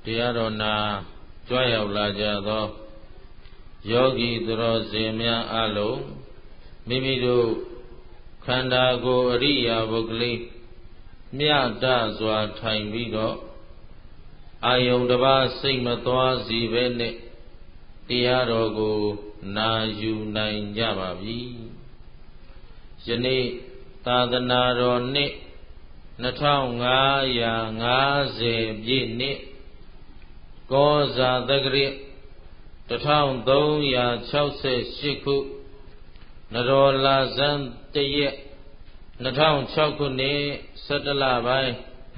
တရားတော်နာကြွရောက်လာကြသောယောဂီသူတော်စင်များအလုံးမိမိတို့ခန္ဓာကိုယ်အရိယာပုဂ္ဂလိမြတ်တစွာထိုင်ပြီးတော့အာယုန်တစ်ပါးစိတ်မသွားစီပဲနဲ့တရားတော်ကိုနာယူနိုင်ကြပါပြီယနေ့သာသနာတော်နှစ်2550ပြည့်နှစ်ကောဇာတက္ကရာ1368ခုနရောလာဇန်တရက်2006ခုနှစ်17လပိုင်း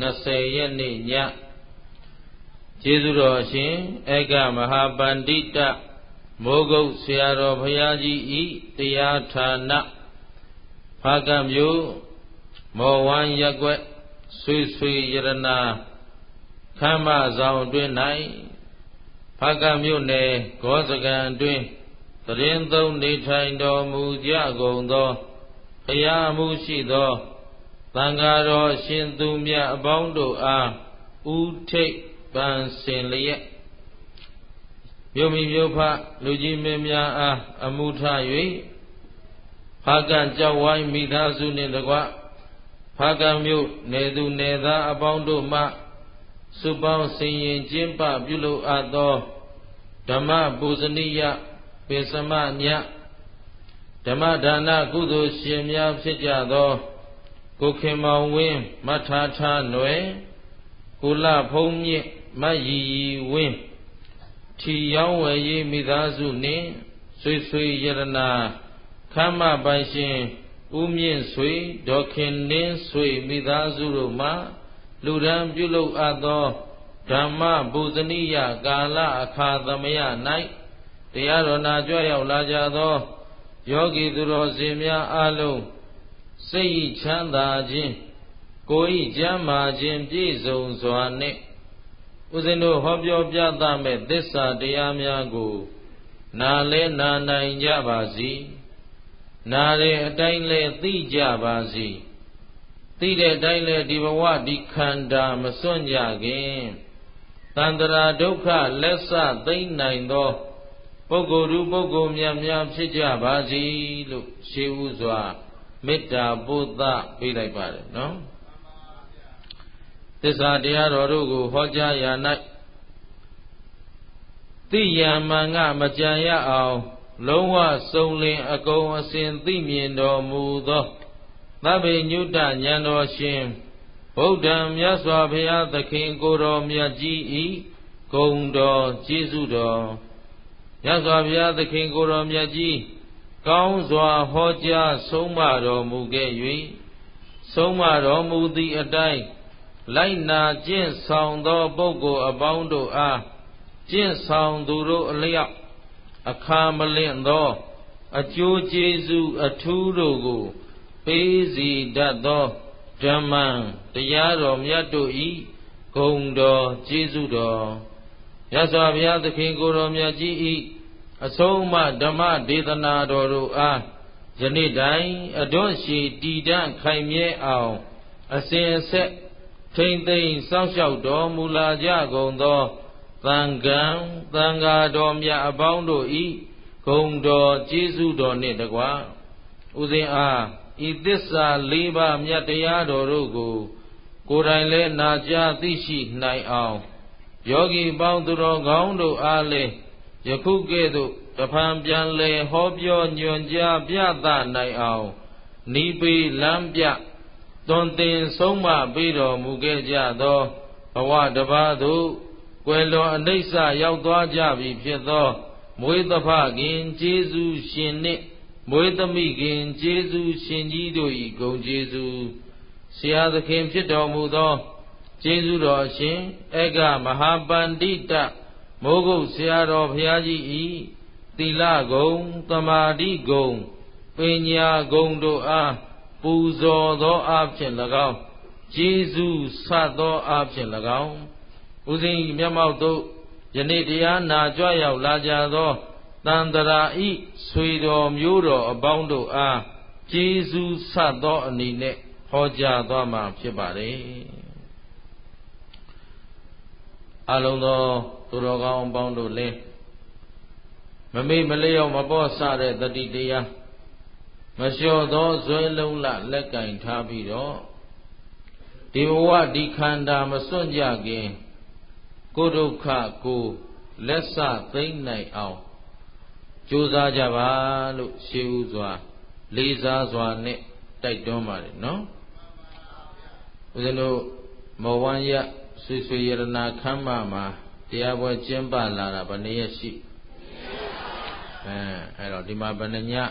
20ရက်နေ့ညကျေးဇူးတော်အရှင်ဧကမဟာပန္တိတမိုးကုတ်ဆရာတော်ဘုရားကြီးဤတရားဌာနဖားကံမြို့မော်ဝမ်းရက်ွက်ဆွေဆွေရတနာခမ်းမဆောင်အတွင်း၌ဖားကံမြို့နယ်ဂောစကံအတွင်းတရင်သုံးနေထိုင်တော်မူကြကုန်သောဘုရားမှုရှိသောသံဃာတော်ရှင်သူမြတ်အပေါင်းတို့အားဥထိပ်ပန်းစင်လျက်မြို့မိမြို့ဖလူကြီးမင်းများအားအမှုထ၍ဖားကံကြောက်ဝိုင်းမိသားစုနှင့်တကွဖားကံမြို့နယ်သူနယ်သားအပေါင်းတို့မှစုပေါင်းဆင်ရင်ကျင်းပပြုလုပ်အပ်သောဓမ္မပူဇနိယပိစမညဓမ္မဒါနကုသိုလ်ရှင်များဖြစ်ကြသောကိုခင်မောင်ဝင်းမထာထာနွယ်ကုလဖုံးမြင့်မရီရီဝင်းထီရောင်းဝယ်ရေးမိသားစုနှင့်ဆွေဆွေရတနာခမ်းမပိုင်ရှင်ဦးမြင့်ဆွေဒေါ်ခင်နှင်းဆွေမိသားစုတို့မှလူရန်ပြုလုပ်အပ်သောဓမ္မပူဇနိယကာလအခါသမယ၌တရားတော်နာကြွရောက်လာကြသောယောဂီသူတော်စင်များအလုံးစိတ်ဤချမ်းသာခြင်းကိုယ်ဤကျမ်းမာခြင်းပြည့်စုံစွာနှင့်ဦးဇင်းတို့ဟောပြောပြသမဲ့သစ္စာတရားများကိုနာလဲနာနိုင်ကြပါစေနာတဲ့အတိုင်းလဲသိကြပါစေသိတဲ့အတိုင်းလဲဒီဘဝဒီခန္ဓာမစွန့်ကြခင်သန္တရာဒုက္ခလက်ဆသိမ့်နိုင်သောပုဂ္ဂိုလ်သူပုဂ္ဂိုလ်များဖြစ်ကြပါစေလို့ရှေးဥစွာမေတ္တာပို့သပေးလိုက်ပါတယ်နော်သစ္စာတရားတော်တို့ကိုဟောကြားရာ၌သိရမှန်ကမကြံရအောင်လုံးဝစုံလင်အကုန်အစင်သိမြင်တော်မူသောသဗ္ဗညုတဉာဏ်တော်ရှင်ဗုဒ္ဓံမြတ်စွာဘုရားသခင်ကိုယ်တော်မြတ်ကြီးဤဂုဏ်တော်ကျေးဇူးတော်မြတ်စွာဘုရားသခင်ကိုယ်တော်မြတ်ကြီးကောင်းစွာဟောကြားဆုံးမတော်မူခဲ့၍ဆုံးမတော်မူသည့်အတိုင်းလိုက်နာကျင့်ဆောင်သောပုဂ္ဂိုလ်အပေါင်းတို့အားကျင့်ဆောင်သူတို့အလျောက်အခါမလင့်သောအကျိုးကျေးဇူးအထူးတို့ကိုပေးစီတတ်သောဓမ္မံတရားတော်မြတ်တို့ဤဂုဏ်တော်ကျေးဇူးတော်မြတ်စွာဘုရားသခင်ကိုယ်တော်မြတ်ကြီးဤအဆုံးအမဓမ္မဒေသနာတော်တို့အားယနေ့တိုင်အတွန့်ရှိတည်တံ့ခိုင်မြဲအောင်အစဉ်အဆက်ထိမ့်သိမ့်စောင့်ရှောက်တော်မူလာကြကုန်သောသံဃံသံဃာတော်မြတ်အပေါင်းတို့ဤဂုဏ်တော်ကျေးဇူးတော်နှင့်တကွဥစဉ်အားဤသစ္စာ၄ပါးမြတ်တရားတော်တို့ကိုကိုယ်တိုင်လည်းနာကြားသိရှိနိုင်အောင်ယောဂီပေါင်းသူတော်ကောင်းတို့အားလည်းယခုကဲ့သို့တဖန်ပြန်လဲဟောပြောညွှန်ကြားပြသနိုင်အောင်နိပေလမ်းပြသွန်သင်ဆုံးမပေးတော်မူခဲ့ကြသောဘဝတစ်ပါးသို့ကွယ်လွန်အနိစ္စရောက်သွားကြပြီဖြစ်သောမွေးသဖခင်ကျေးဇူးရှင်နှင့်မွေးသမိခင်ကျေးဇူးရှင်ကြီးတို့၏ဂုဏ်ကျေးဇူးဆရာသခင်ဖြစ်တော်မူသောကျေးဇူးတော်အရှင်ဧကမဟာပန္တိတမိုးကုတ်ဆရာတော်ဘုရားကြီးဤသီလဂုဏ်သမာဓိဂုဏ်ပညာဂုဏ်တို့အားပူဇော်သောအားဖြင့်၎င်းကျေးဇူးဆသောအားဖြင့်၎င်းဦးဇင်းမျက်မှောက်သို့ယနေ့တရားနာကြွရောက်လာကြသောတန်တရာဤဆွေတော်မျိုးတော်အပေါင်းတို့အားကျေးဇူးဆသောအနေနဲ့ဟောကြားသွားမှာဖြစ်ပါတယ်အလုံးသောသူတော်ကောင်းပေါင်းတို့လင်းမမေ့မလျော့မပေါ့ဆတဲ့တတိတရားမလျှော့သောဇွဲလုံးလလက်ကင်ထားပြီးတော့ဒီဘဝဒီခန္ဓာမစွန့်ကြခင်ကိုယ်ဒုက္ခကိုလက်ဆသိမ့်နိုင်အောင်ကြိုးစားကြပါလို့ရှေးဥစွာလေးစားစွာနဲ့တိုက်တွန်းပါတယ်နော်ဦးဇင်းတို့မော်ဝမ်းရဆွေဆွေရတနာခမ်းမမှာတရားပွဲကျင်းပလာတာဘယ်နှစ်ရက်ရှိအဲ့တော့ဒီမှာဘယ်နှည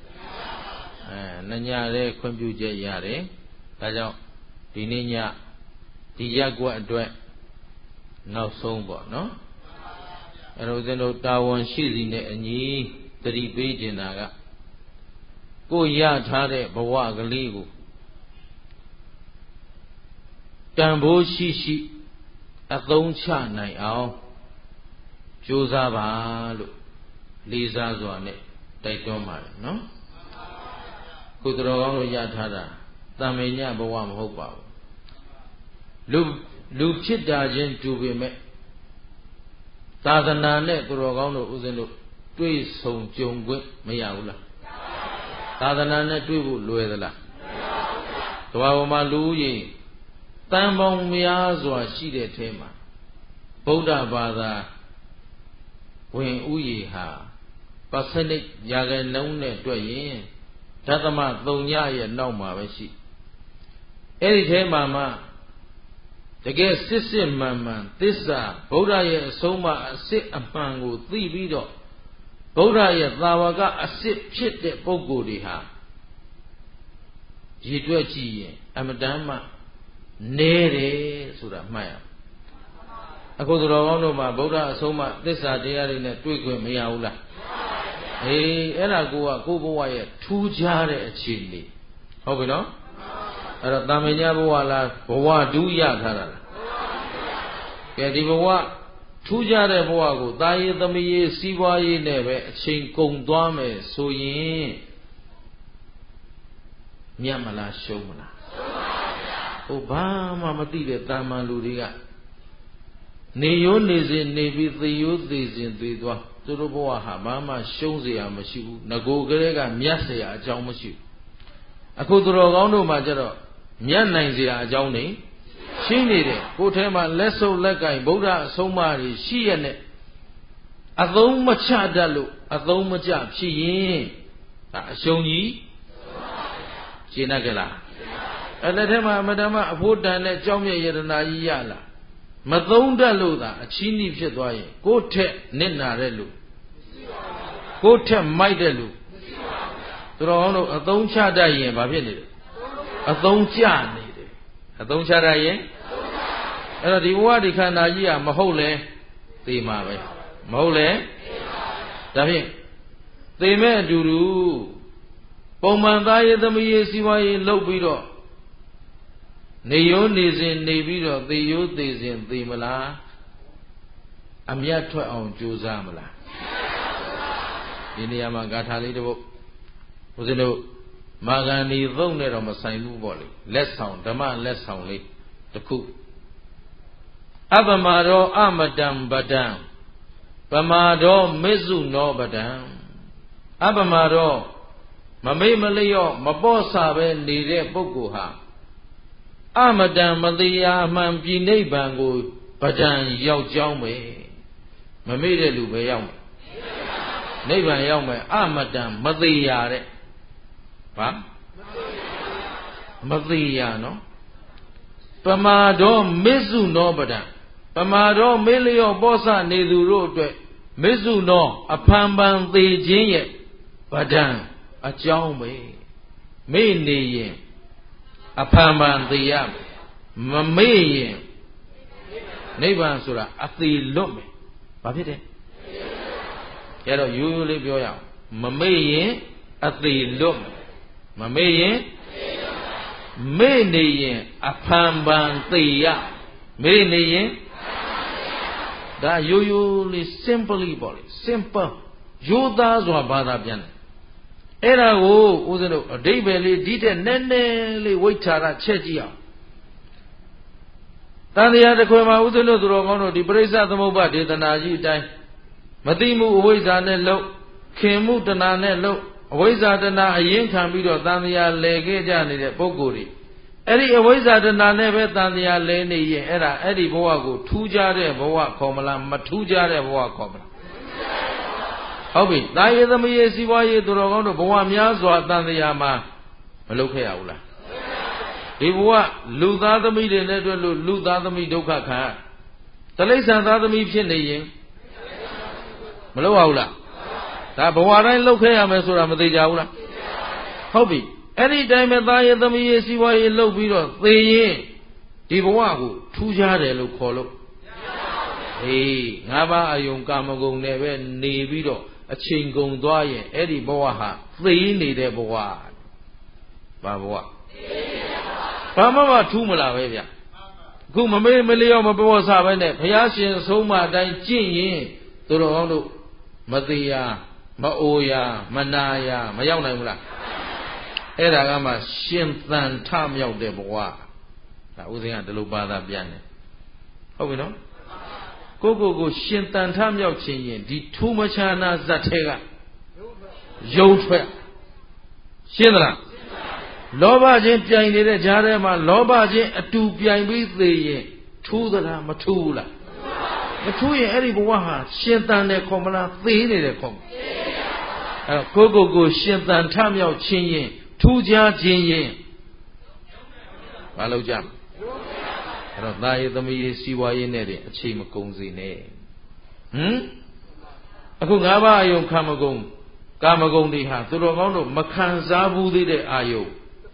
နှစ်ညလေးခွင့်ပြုချက်ရတယ်ဒါကြောင့်ဒီနေ့ညဒီရက်ကွက်အတွက်နောက်ဆုံးပေါ့နော်အဲ့တော့ဦးဇင်းတို့တာဝန်ရှိစီနဲ့အညီသတိပေးကျင်တာကကိုရထားတဲ့ဘဝကလေးကိုတန်ဖိုးရှိရှိအသုံးချနိုင်အောင်ကြိုးစားပါလို့လေးစားစွာနဲ့တိုက်တွန်းပါတယ်နော်ကိုတော်ကောင်းတို့ရထားတာတန်မြညဘဝမဟုတ်ပါဘူးလူဖြစ်တာချင်းတူပေမဲ့သာသနာနဲ့သူတော်ကောင်းတို့ဦးဇင်းတို့တွေ့ဆုံကြုံခွင့်မရဘူးလားသာသနာနဲ့တွေ့ဖို့လွယ်သလားကမ္ဘာပေါ်မှာလူဦးရေတန်ပေါင်းများစွာရှိတဲ့ထဲမှာဗုဒ္ဓဘာသာဝင်ဥယေဟာpercentage ရာခိုင်နှုန်းနဲ့တွက်ရင်ဒသမ3ညရဲ့နောက်မှာပဲရှိအဲ့ဒီထဲမှာမှတကယ်စစ်မှန်မှန်သစ္စာဗုဒ္ဓရဲ့အဆုံးအမအစစ်အမှန်ကိုသိပြီးတော့ဗုဒ္ဓရဲ့သာဝကအစစ်ဖြစ်တဲ့ပုဂ္ဂိုလ်တွေဟာရည်တွက်ကြည့်ရင်အမတန်မှနဲတယ်ဆိုတာမှတ်ရအခုသူတော်ကောင်းတို့မှာဗုဒ္ဓအဆုံးအမသစ္စာတရားတွေနဲ့တွေ့ခွင့်မရဘူးလားအေးအဲ့ဒါကိုဘဝရဲ့ထူးခြားတဲ့အခြေအနေဟုတ်ပြီနော်အဲ့တော့တာမညဘဝလားဘဝဒုရထားတာလားကဲဒီဘဝထူးခြားတဲ့ဘဝကိုတာရေးသမီးရေးစီးပွားရေးနဲ့ပဲအချိန်ကုန်သွားမယ်ဆိုရင်မြတ်မလားရှုံးမလားရှုံးပါဗျာဟိုဘာမှမသိတဲ့တာမန်လူတွေကနေရိုးနေစဉ်နေပြီးသေရိုးသေစဉ်သေသွားသူတို့ဘဝဟာဘာမှရှုံးเสียမရှိဘူးငကိုကလေးကမြတ်เสียအကြောင်းမရှိဘူးအခုသူတော်ကောင်းတို့မှာကျတော့မြတ်နိုင်เสียအကြောင်းနေရှိနေတယ်ကိုယ်ထဲမှာလက်ဆုပ်လက်ကင်ဗုဒ္ဓအဆုံးအမတွေရှိရတဲ့အသုံးမချတတ်လို့အသုံးမကျဖြစ်ရင်ဒါအရှုံးကြီးရှင်းတတ်ကြလားအဲ့လက်ထဲမှာအမတမအဖို့တန်တဲ့ကြောင်းမြတ်ယတနာကြီးရလားမသုံးတတ်လို့သာအချီးနှီးဖြစ်သွားရင်ကိုယ်ထက်နစ်နာတဲ့လူကိုယ်ထက်မိုက်တဲ့လူသူတော်ကောင်းတို့အသုံးချတတ်ရင်ဘာဖြစ်နေလဲအသုံးကျနေတယ်အသုံးချတတ်ရင်အဲ့တော့ဒီဘဝဒီခန္ဓာကြီးကမဟုတ်လဲသေမှာပဲမဟုတ်လဲဒါဖြင့်သေမဲ့အတူတူပုံမှန်သားရေးသမီးရေးစီးပွားရေးလုပ်ပြီးတော့နေရိုးနေစဉ်နေပြီးတော့သေရိုးသေစဉ်သေမလားအမြတ်ထွက်အောင်ကြိုးစားမလားဒီနေရာမှာဂါထာလေးတစ်ပုဒ်ဦးဇင်းတို့မာဂန္ဒီသုံးနဲ့တော့မဆိုင်ဘူးပေါ့လေလက်ဆောင်ဓမ္မလက်ဆောင်လေးတစ်ခုအပမရောအမတံပဒံပမာရောမေစုနောပဒံအပမရောမမေ့မလျော့မပေါ့ဆပဲနေတဲ့ပုဂ္ဂိုလ်ဟာအမတံမတရားမှန်ပြည်နိဗ္ဗာန်ကိုပဒံရောက်ကြောင်းပဲမမေ့တဲ့လူပဲရောက်မယ်နိဗ္ဗာန်ရောက်မယ်အမတံမတရားတဲ့ဘာမတရားနော်ပမာတော်မေစုနောပဒံပမာတော်မေ့လျော့ပေါ့ဆနေသူတို့အတွက်မေစုနောအဖန်ပန်သေးခြင်းရဲ့ပဒံအကြောင်းပဲမေ့နေရင်အဖန်ပန်သေးရမမေ့ရင်နိဗ္ဗာန်ဆိုတာအသေးလွတ်မယ်ဘာဖြစ်တယ်ကျတော့ရိုးရိုးလေးပြောရအောင်မမေ့ရင်အသေးလွတ်မယ်မမေ့ရင်မေ့နေရင်အဖန်ပန်သေးရမေ့နေရင်ဒါရိုးရိုးလေး simply ပေါ့လေ simple ရိုးသားစွာဘာသာပြန်တယ်အဲ့ဒါကိုဦးဇင်းတို့အဓိပ္ပာယ်လေးဒီတဲ့နည်းနည်းလေးဝိထာရချက်ကြည့်အောင်တန်တရားတစ်ခွင်မှာဥဒ္ဓလို့သူတော်ကောင်းတို့ဒီပရိစ္ဆသမုပ္ပါဒေသနာကြီးအတိုင်းမသိမှုအဝိဇ္ဇာနဲ့လှုပ်ခင်မှုတဏှာနဲ့လှုပ်အဝိဇ္ဇာတဏှာအရင်ခံပြီးတော့တန်တရားလဲခဲ့ကြနေတဲ့ပုဂ္ဂိုလ်တွေအဲ့ဒီအဝိဇ္ဇာတဏှာနဲ့ပဲတန်တရားလဲနေရင်အဲ့ဒီဘဝကိုထူးခြားတဲ့ဘဝခေါ်မလားမထူးခြားတဲ့ဘဝခေါ်မလားဟုတ်ပြီတာယေသမယေစီဝါယေသူတော်ကောင်းတို့ဘဝများစွာတန်တရားမှာမလုပ်ခဲ့ရဘူးလားဒီဘဝလူသားသမီးတွေနဲ့တွေ့လို့လူသားသမီးဒုက္ခခံတလိ္ဆန်သားသမီးဖြစ်နေရင်မလုပ်ရဘူးလားဒါဘဝတိုင်းလုပ်ခဲ့ရမယ်ဆိုတာမသိကြဘူးလားဟုတ်ပြီအဲ့ဒီတိုင်းပဲသားရဲ့သမီးရဲ့စီးပွားရေးလုပ်ပြီးတော့သေရင်ဒီဘဝကိုထူးခြားတယ်လို့ခေါ်လို့ဟေးငါးပါးအယုံကာမဂုဏ်နဲ့ပဲနေပြီးတော့အချိန်ကုန်သွားရင်အဲ့ဒီဘဝဟာသေနေတဲ့ဘဝဘာဘဝဘာမှထူးမလားပဲဗျအခုမမေးမလျော့မပေါ်စားပဲနဲ့ဘုရားရှင်ဆုံးမအတိုင်းကျင့်ရင်သူတော်ကောင်းတို့မသေးရမအိုရမနာရမရောက်နိုင်ဘူးလားအဲ့ဒါကမှရှင်သန်ထမြောက်တဲ့ဘဝဒါဥစဉ်ကဒီလိုပါတာပြန်တယ်ဟုတ်ပြီနော်ကိုရှင်သန်ထမြောက်ခြင်းရင်ဒီထူးမချာနာဇတ်ထဲကယုံထွက်ရှင်းသလားလောဘချင်းပြိုင်နေတဲ့ကြားထဲမှာလောဘချင်းအတူပြိုင်ပြီးသေးရင်ထူးသလားမထူးဘူးလားမထူးရင်အဲ့ဒီဘဝဟာရှင်သန်တယ်ခေါ်မလားသေးနေတယ်ခေါ်မလားအဲ့တော့ကိုရှင်သန်ထမြောက်ခြင်းရင်ထူးခြားခြင်းရင်မလုပ်ကြဘူးအဲ့တော့သာယေသမီးစီဝါရေးနဲ့တင်အချိန်မကုန်စေနဲ့အခု၅ပါးအယုံခံမကုန်ကာမဂုဏ်တွေဟာသူတော်ကောင်းတို့မခံစားဘူးသေးတဲ့အာယုံ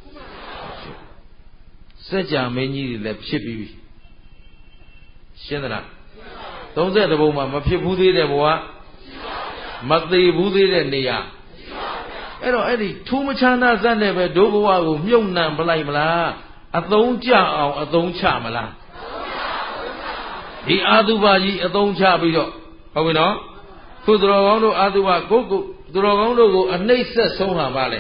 စัจ जा မင်းကြီးတွေလည်းဖြစ်ပြီးရှင်းသလား30ဘုံမှာမဖြစ်ဘူးသေးတဲ့ဘဝမသေးဘူးသေးတဲ့နေရာအဲ့တော့အဲ့ဒီထူးမချမ်းသာဇတ်နဲ့ပဲဒုဘဝကိုမြုပ်နှံပလိုက်မလားအသုံးကျအောင်အသုံးချမလားဒီအာသုဘကြီးအသုံးချပြီးတော့ဟုတ်ပြီနော်သူတော်ကောင်းတို့အာသုဘကိုသူတော်ကောင်းတို့ကိုအနှိမ့်ဆက်ဆုံးဟာပါလေ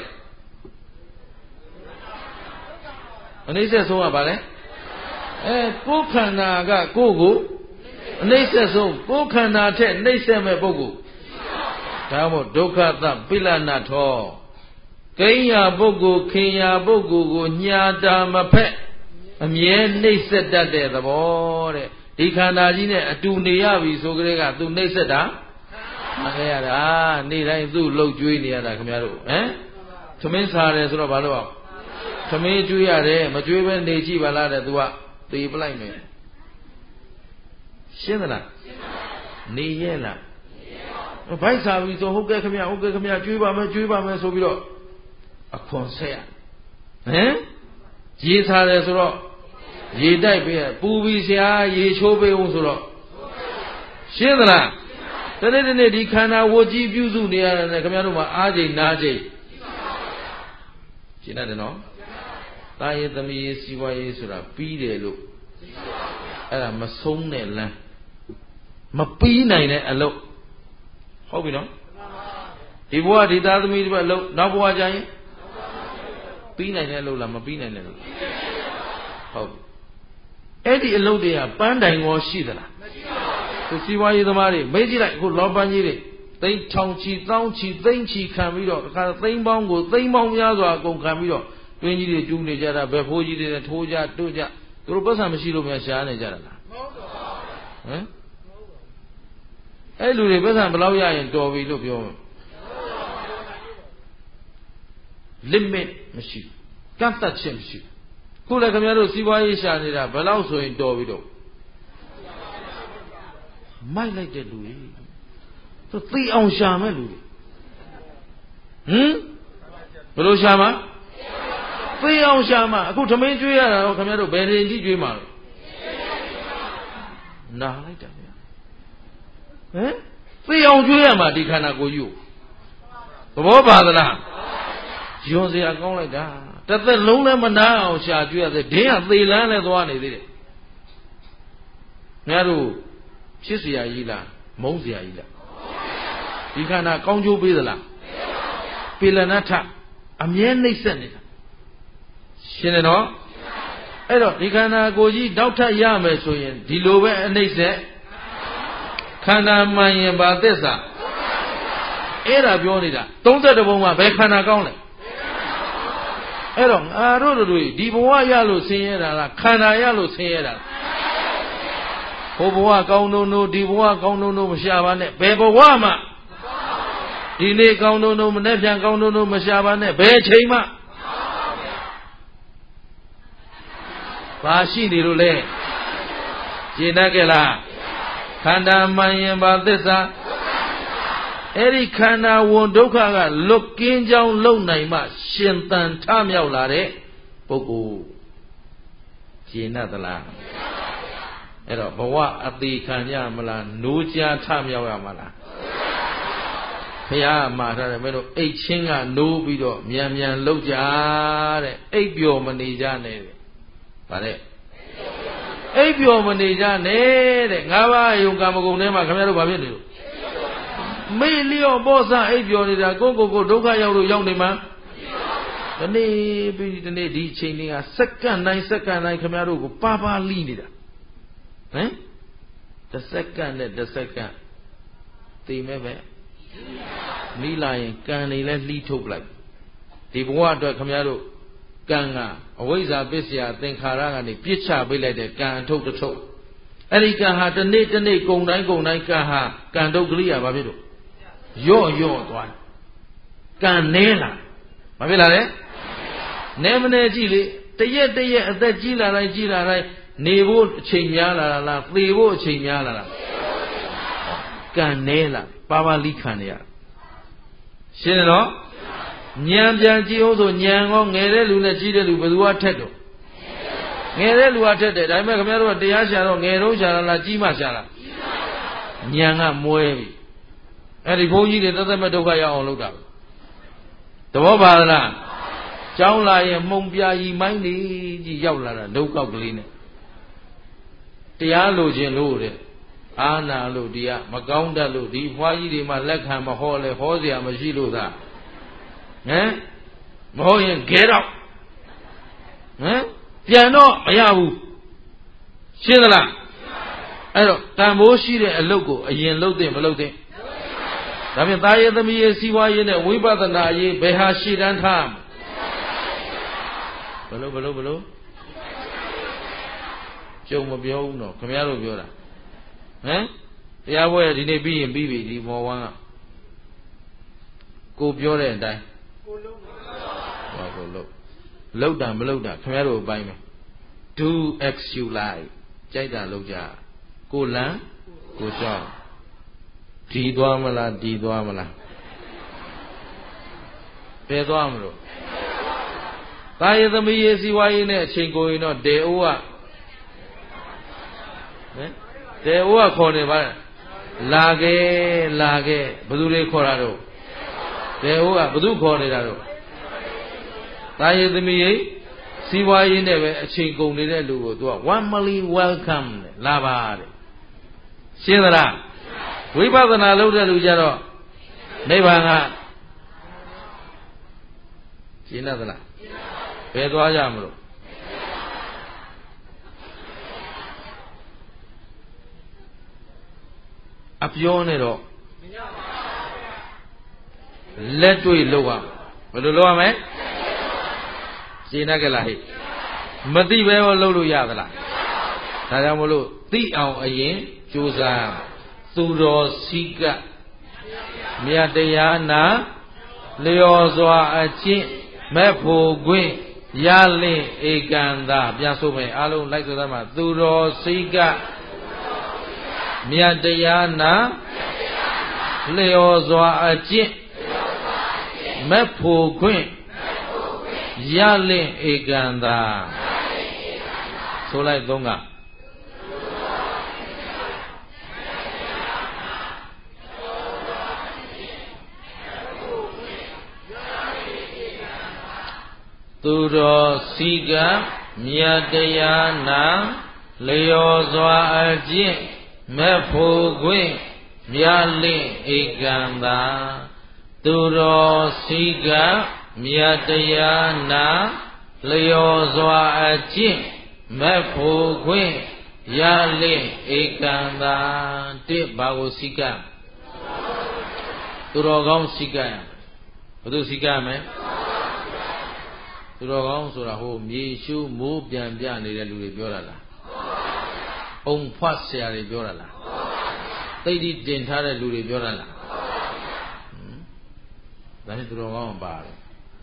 အနှိမ့်ဆက်ဆုံးဟာပါလေကိုယ်ခန္ဓာကကိုယ်ကိုအနှိမ့်ဆက်ဆုံးကိုယ်ခန္ဓာထက်နှိမ့်ဆက်မဲ့ပုဂ္ဂိုလ်ဒါမို့ဒုက္ခသပိလနာထောကိဉ္ယာပုဂ္ဂိုလ်ခင်ယာပုဂ္ဂိုလ်ကိုညာတာမဖက်အမြဲနှိမ့်ဆက်တတ်တဲ့သဘောတဲ့ဒီခန္ဓာကြီးနဲ့အတူနေရပြီဆိုကြတဲ့ကသူနှိမ့်ဆက်တာမခဲ့ရတာနေ့တိုင်းသူ့လှုပ်ကြွေးနေရတာခင်ဗျားတို့သမင်းစားတယ်ဆိုတော့ဘာလို့အောင်သမင်းကျွေးရတယ်မကျွေးပဲနေကြည့်ပါလားတဲ့ तू ကသေပလိုက်မယ်ရှင်းသလားနေရဲ့လားဘိုက်စားပြီဆိုဟုတ်ကဲ့ခင်ဗျာကျွေးပါမယ်ဆိုပြီးတော့အခွန်ဆက်ရရေစားတယ်ဆိုတော့ရေတိုက်ပေးပူပြီးဆရာရေချိုးပေးအောင်ဆိုတော့ရှင်းသလားတနေ့ဒီခန္ဓာဝကြီးပြုစုနေရတယ်ခင်ဗျားတို့မှာအားချိန်နားချိန်ရှင်းတယ်နော်တာယေသမီးရေးစီဝါရေးဆိုတာပြီးတယ်လို့အဲ့ဒါမဆုံးတဲ့လမ်းမပြီးနိုင်တဲ့အလုပ်ဟုတ်ပြီနော်ဒီဘဝဒီသားသမီးတွေအလုပ်နောက်ဘဝကျရင်ပြီးနိုင်တဲ့အလုပ်လားမပြီးနိုင်တဲ့အလုပ်ဟုတ်အဲ့ဒီအလုပ်တွေကပန်းတိုင်ရောရှိသလားမရှိပါဘူးသူစီဝါရေးသမားတွေမေးကြည့်လိုက်အခုလောပန်းကြီးတွေသိန်းထောင်ချီတောင်းချီသိန်းချီခံပြီးတော့တခါသိန်းပေါင်းကိုသိန်းပေါင်းများစွာအကုန်ခံပြီးတော့တွင်းကြီးတွေကျူးနေကြတာဘယ်ဖိုးကြီးတွေနဲ့ထိုးကြတို့ကြသူတို့ပတ်စံမရှိလို့များရှားနေကြတာလားမဟုတ်ပါဘူးအဲ့လူတွေပတ်စံဘယ်လောက်ရရင်တော်ပြီလို့ပြော limit မရှိကန့်သတ်ချက်မရှိခုလည်းခင်ဗျားတို့စီးပွားရေးရှာနေတာဘယ်လောက်ဆိုရင်တော်ပြီတော့မိုက်လိုက်တဲ့လူတွေသူသိအောင်ရှာမဲ့လူတွေဘယ်လိုရှာမှာသိအောင်ရှာမှာအခုထမင်းကျွေးရတာတော့ခင်ဗျားတို့ဘယ်ရင်ကြည့်ကျွေးမှာလဲနားလိုက်တာဗျာသိအောင်ကျွေးရမှာဒီခန္ဓာကိုယ်ကြီးကိုသဘောပါသလားယွန်စရာကောင်းလိုက်တာတစ်သက်လုံးလည်းမနာအောင်ရှာကျွေးရသေးဒင်းကသေလန်းလည်းသွားနေသေးတယ်ငါတို့ဖြစ်เสียကြီးလားမုန်းเสียကြီးလားဒီခန္ဓာကောင်းကျိုးပေးသလားပေလနာထအမြဲနှိမ့်ဆက်နေတာရှင်းတယ်နော်အဲ့တော့ဒီခန္ဓာကိုယ်ကြီးတောက်ထပ်ရမယ်ဆိုရင်ဒီလိုပဲအနှိမ့်ဆက်ခန္ဓာမှန်ရင်ဘာသစ္စာအဲ့ဒါပြောနေတာ32ဘုံမှာဘယ်ခန္ဓာကောင်းလဲအဲ့တော့ငါတို့တို့ဒီဘဝရလို့ဆင်းရဲတာလားခန္ဓာရလို့ဆင်းရဲတာဟိုဘဝကောင်းတို့ဒီဘဝကောင်းတို့မရှာပါနဲ့ဘယ်ဘဝမှဒီနေ့ကောင်းတို့မနေ့ပြန်ကောင်းတို့မရှာပါနဲ့ဘယ်ချိန်မှဘာရှိနေလို့လဲရှင်းတတ်ကြလားခန္ဓာမှန်ရင်ဘာသစ္စာအဲ့ဒီခန္ဓာဝန်ဒုက္ခကလွတ်ကင်းကြောင်းလုံနိုင်မှရှင်သန်ထမြောက်လာတဲ့ပုဂ္ဂိုလ်ရှင်းတတ်သလားအဲ့တော့ဘဝအသေးခံရမလားနိုးကြားထမြောက်ရမလားဘုရားမှာထားတယ်မင်းတို့အိတ်ချင်းကနိုးပြီးတော့မြန်မြန်လှုပ်ကြတဲ့အိတ်ပျော်မနေကြနဲ့တဲ့ဗါတဲ့အိပ်ပျော်မနေကြနဲ့တဲ့၅ပါးအယုံကာမဂုဏ်ထဲမှာခင်ဗျားတို့ဘာဖြစ်နေလို့မေ့လျော့ပေါ့စားအိပ်ပျော်နေတာကိုဒုက္ခရောက်လို့ရောက်နေမှာဒီနေ့ပြီးဒီနေ့ဒီအချိန်လေးကစက္ကန့်တိုင်းခင်ဗျားတို့ကိုပါလိနေတာဟမ်တစ်စက္ကန့်နဲ့တစ်စက္ကန့်သိမဲ့ပဲမိလာရင်ကံနေလဲလှီးထုတ်လိုက်ဒီဘဝအတွက်ခင်ဗျားတို့ကံကအဝိဇ္ဇာပစ္စယသင်္ခါရကနေပြစ်ချပေးလိုက်တဲ့ကံအထုတ်တစ်ထုတ်အဲ့ဒီကံဟာတစ်နေ့ကုံတိုင်းကံဟာကံဒုက္ခလိယဘာဖြစ်လို့ယော့သွားကံနဲလာဘာဖြစ်လာလဲနဲမနဲကြည့်လေတရက်အသက်ကြီးလာတိုင်းနေဖို့အချိန်များလာလားသေဖို့အချိန်များလာလားကံနဲလာပါလိခံနေရရှင်းတယ်နော်ဉာဏ်ပြန်ကြည့်အောင်ဆိုဉာဏ်ကောငယ်တဲ့လူနဲ့ကြီးတဲ့လူဘယ်သူကထက်တော့ငယ်တဲ့လူကထက်တယ်ဒါပေမဲ့ခင်ဗျားတို့ကတရားရှာတော့ငယ်တော့ရှာလားကြီးမှရှာလားဉာဏ်ကမွဲပြီအဲ့ဒီဘုန်းကြီးတွေသက်သက်မဲ့ဒုက္ခရောက်အောင်လုပ်တာသဘောပါလားကြောင်းလာရင်မှုံပြာကြီးမိုင်းနေကြီးရောက်လာတာဒုက္ခကလေးနဲ့တရားလိုခြင်းလို့တဲ့အာနာလို့တရားမကောင်းတတ်လို့ဒီဘွားကြီးတွေမှလက်ခံမဟောလဲဟောเสียမရှိလို့သာဟမ်မဟုတ်ရင်ခဲတော့ဟမ်ပြန်တော့မရဘူးရှင်းသလားအဲ့တော့တန်ဖိုးရှိတဲ့အလုပ်ကိုအရင်လုပ်သင့်မလုပ်သင့်ဒါဖြင့်သားရဲ့သမီးရဲ့စီးပွားရေးနဲ့ဝိပဿနာရေးဘယ်ဟာရှေ့တန်းထားဘလို့ကျုံမပြောဘူးတော့ခင်ဗျားတို့ပြောတာဟမ်တရားပွဲဒီနေ့ပြီးရင်ပြီးပြီဒီမော်ဝမ်းကကိုပြောတဲ့အတိုင်းကိုလုံးပါကိုလုံးတာမလုံးတာခင်ဗျားတို့အပိုင်းပဲ do x you like ကြိုက်တာလုံးကြကိုလန်းကိုကြောက်ဒီသွားမလားဒီသွားမလားဘယ်သွားမလို့တာယသမီးရေးစီဝါရေးနဲ့အချိန်ကိုရင်တော့ဒေအိုးကဒေအိုးကခေါ်နေပါလာခဲ့ဘယ်သူတွေခေါ်တာတော့ဒေအိုးကဘယ်သူခေါ်နေတာတော့တာယသမီးရေးစီဝါရေးနဲ့ပဲအချိန်ကုန်နေတဲ့လူကိုသူက warmly welcome လာပါတဲ့ရှင်းသလားဝိပဿနာလုပ်တဲ့လူကြတော့နိဗ္ဗာန်ကရှင်းသလားဘယ်သွားကြမလို့အပြောနဲ့တော့လက်တွေ့လုပ်ရဘယ်လိုလုပ်ရမလဲရှင်းတတ်ကြလားဟိမသိပဲလုပ်လို့ရသလားဒါကြောင့်မလို့သိအောင်အရင်ကြိုးစားသူတော်စည်းကမြတ်တရားနာလျော်စွာအချင်းမဲ့ဖို့ခွင့်ရလင့်ဧကံသာပြန်ဆိုမယ်အားလုံးလိုက်ဆိုသမှာသူတော်စည်းကမြတ်တရားနာလျော်စွာအချင်းမဲ့ဖို့ခွင့်ရလင့်ဧကံသာဆိုလိုက်သုံးကသူတော်စည်းကမြတ်တရားနာလျော်စွာအကျင့်မဲ့ဖို့ခွင့်မြတ်လင့်ဧကံသာသူတော်စည်းကမြတ်တရားနာလျော်စွာအကျင့်မက်ဖို့ခွင့်ရလင့်ဧကံသာတစ်ဘာကိုစိကသူတော်ကောင်းစိကရဘုသူစိကမယ်သူတော်ကောင်းဆိုတာဟိုမြေရှုမိုးပြန်ပြနေတဲ့လူတွေပြောတာလားအုံဖွတ်ဆရာတွေပြောတာလားသိတိတင်ထားတဲ့လူတွေပြောတာလားဒါနဲ့သူတော်ကောင်းပါတယ်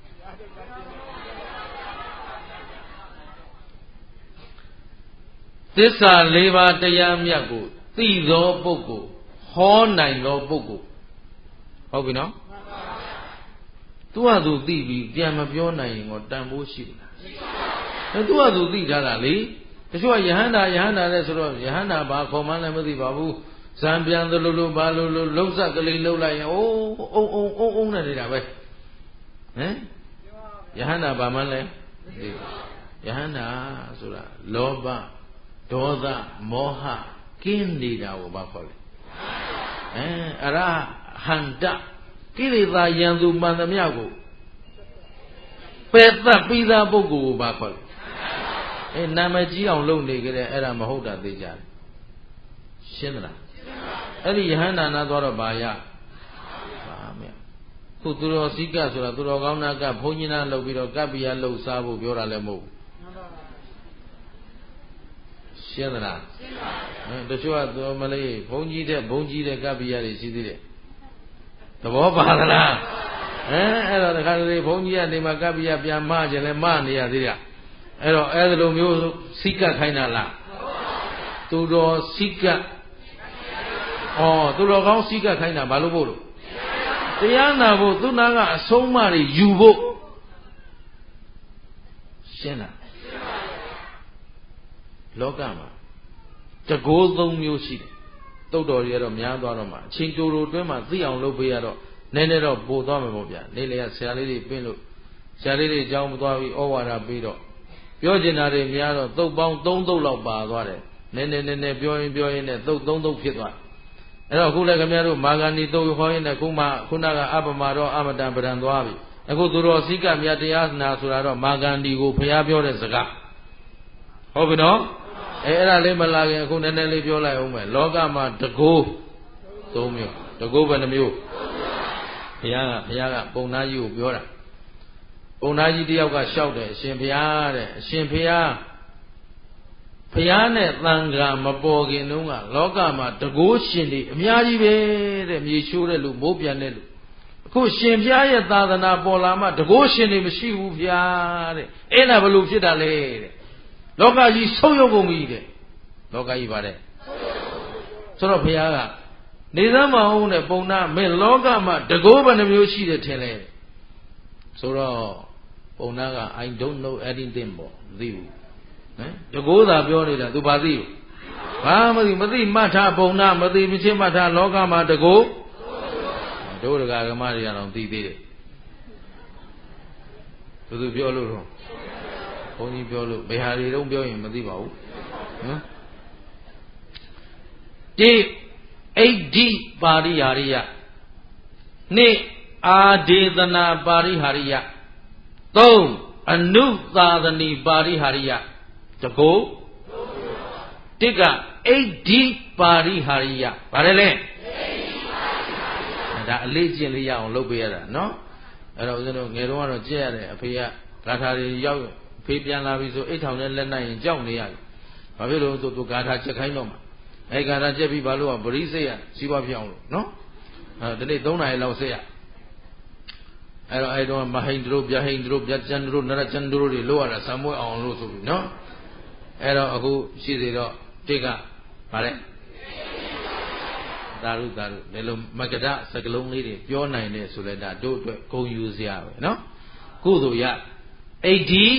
သစ္စာ၄ပါးတရားမြတ်ကိုသိသောပုဂ္ဂိုလ်ဟောနိုင်သောပုဂ္ဂိုလ်ဟုတ်ပြီနော်သူကသူသိပြီးပြန်မပြောနိုင်ရင်တော့တန်ဖိုးရှိဘူးလားသူကသူသိထားတာလေတချို့ကယဟန္တာတဲ့ဆိုတော့ယဟန္တာဘာခေါ်မှန်းလည်းမသိပါဘူးဇံပြန်သလိုလိုဘာလိုလိုလှုပ်ဆက်ကလေးလှုပ်လိုက်ရင်အိုးအုံနဲ့နေတာပဲဟမ်ယဟန္တာဘာမှန်းလဲသိယဟန္တာဆိုတာလောဘဒေါသမောဟကင်းနေတာကိုဘာခေါ်လဲအရဟန္တကိလေသာယံသူမှန်သမျှကိုပယ်သတ်ပြီးသားပုဂ္ဂိုလ်ကိုဘာခေါ်လဲနာမည်ကြီးအောင်လုပ်နေကြတယ်အဲ့ဒါမဟုတ်တာသိကြတယ်ရှင်းသလားအဲ့ဒီယဟန္တာနာသွားတော့ဘာရပါမယ်ခုသူတော်စိကဆိုတာသူတော်ကောင်းနာကဘုန်းကြီးနာလုပ်ပြီးတော့ကပ္ပိယလှုပ်စားဖို့ပြောတာလည်းမဟုတ်ဘူးရှင်းသလားရှင်းပါပြီတချို့ကသူမလေးဘုန်းကြီးတဲ့ကပ္ပိယတွေရှိသေးတယ်သဘောပါသလားအဲ့တော့တခါတလေဘုန်းကြီးကနေမှကပ္ပိယပြန်မခြင်းလဲမနေရသေးတယ်အဲ့တော့အဲ့လိုမျိုးစိကခိုင်းတာလားသူတော်စိကသူတော်ကောင်းစိကခိုင်းတာဘာလို့ဖို့လို့တရားနာဖို့သူနာကအဆုံးအမတွေယူဖို့ရှင်းလားလောကမှာတကိုးသုံးမျိုးရှိတယ်တုတ်တော်တွေကတော့များသွားတော့မှအချင်းတိုအတွင်းမှာသိအောင်လုပ်ပေးရတော့နည်းနည်းတော့ပို့သွားမယ်ပေါ့ဗျာနေ့လေဆရာလေးတွေပင်းလို့ဆရာလေးတွေအကြောင်းမသွားပြီးဩဝါဒပေးတော့ပြောကျင်တာတွေများတော့သုတ်ပေါင်း3သုတ်လောက်ပါသွားတယ်နည်းနည်းပြောရင်နဲ့သုတ်3သုတ်ဖြစ်သွားအဲ့တော့အခုလည်းခင်ဗျားတို့မာဂန္ဒီသုတ်ဟောရင်လည်းခုနကအပမတော်အမတံပဒံသွားပြီအခုသူတော်စိကမြတ်တရားနာဆိုတာတော့မာဂန္ဒီကိုဘုရားပြောတဲ့စကားဟုတ်ပြီနော်အဲ့ဒါလေးမလာခင်အခုနည်းနည်းလေးပြောလိုက်အောင်မယ်လောကမှာတကိုး3မျိုးတကိုးဘယ်နှမျိုးဘုရားကပုံနာကြီးကိုပြောတာပုံနာကြီးတယောက်ကလျှောက်တယ်အရှင်ဘုရားတဲ့အရှင်ဘုရားနဲ့သံဃာမပေါ်ခင်တုန်းကလောကမှာတကိုးရှင်တွေအများကြီးပဲတဲ့မြေချိုးတဲ့လူမိုးပြန်တဲ့လူအခုရှင်ဘုရားရဲ့သာသနာပေါ်လာမှတကိုးရှင်တွေမရှိဘူးဘုရားတဲ့အဲ့ဒါဘယ်လိုဖြစ်တာလဲတဲ့လောကကြီးဆုံးယုတ်ကုန်ပြီတဲ့လောကကြီးပါတဲ့ဆိုတော့ဘုရားကနေသမောင်းနဲ့ပုံနာမင်းလောကမှာတကိုးဘယ်နှမျိုးရှိတယ်ထင်လဲဆိုတော့ပုံနာက I don't know anything ပေါ့မသိဘူးဟမ်တကိုးသာပြောနေတာ तू ဘာသိဘူးဘာမသိမှတ်ထားပုံနာမသိမချင်းမှတ်ထားလောကမှာတကိုးတို့တကာကမတွေကတော့သိသေးတယ်သူပြောလို့တော့ဘုန်းကြီးပြောလို့ဘယ်ဟာတွေတော့ပြောရင်မသိပါဘူးဟမ်တိအိဋ္ဌိပါရိဟာရိယနှစ်အာဒေသနာပါရိဟာရိယသုံးအနုသာသနီပါရိဟာရိယတကိုးတစ်ကအိဋ္ဌိပါရိဟာရိယဗါတယ်လဲဒါအလေးကျင့်လေးရအောင်လုပ်ပေးရတာနော်အဲ့တော့ဦးဇင်းတို့ငယ်တုန်းကတော့ကြည့်ရတယ်အဖေကဂါထာတွေရောက်ဖေးပြန်လာပြီဆိုအိတ်ထောင်နဲ့လက်နိုင်ရင်ကြောက်နေရတယ်ဘာဖြစ်လို့သူဂါထာချက်ခိုင်းတော့မှာအဲ့ဂါထာချက်ပြီးဘာလို့ကပရိစိတ်ရစီးပွားဖြစ်အောင်လို့နော်ဒီနေ့3နာရီလောက်ဆက်ရအဲ့တော့မဟိန္ဒရုဗျဟိန္ဒရုဗျကျန်ဒရုနရကျန်ဒရုတွေလောက်ရတာစံမွေးအောင်လို့ဆိုပြီးနော်အဲ့တော့အခုရှိသေးတော့တိတ်ကဗါလဲသာရုဘယ်လိုမကဒစကလုံးလေးတွေပြောနိုင်တယ်ဆိုလဲဒါတို့အတွက်ဂုဏ်ယူစရာပဲနော်ကုသိုလ်ရအိဋ္ဌိ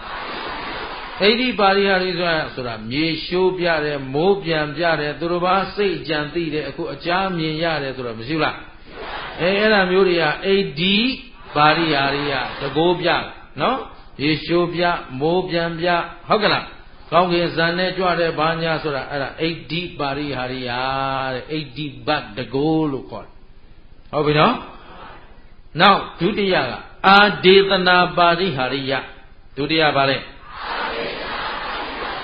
ပါရိဟာရိဆိုတာမြေရှိုးပြတယ်မိုးပြန်ပြတယ်သူတို့ဘာစိတ်ကြံသိတယ်အခုအကြားမြင်ရတယ်ဆိုတော့မရှိဘူးလားအဲ့ဒါမျိုးတွေကအိဋ္ဌိပါရိဟာရိယတကိုးပြနော်မြေရှိုးပြမိုးပြန်ပြဟုတ်ကလားကောင်းကင်ဇန်နဲ့ကြွတဲ့ဘာညာဆိုတာအဲ့ဒါအိဋ္ဌိပါရိဟာရိယတဲ့အိဋ္ဌိဘတ်တကိုးလို့ခေါ်တယ်ဟုတ်ပြီနော်နောက်ဒုတိယကအာဒေသနာပါရိဟာရိယဒုတိယပါလေ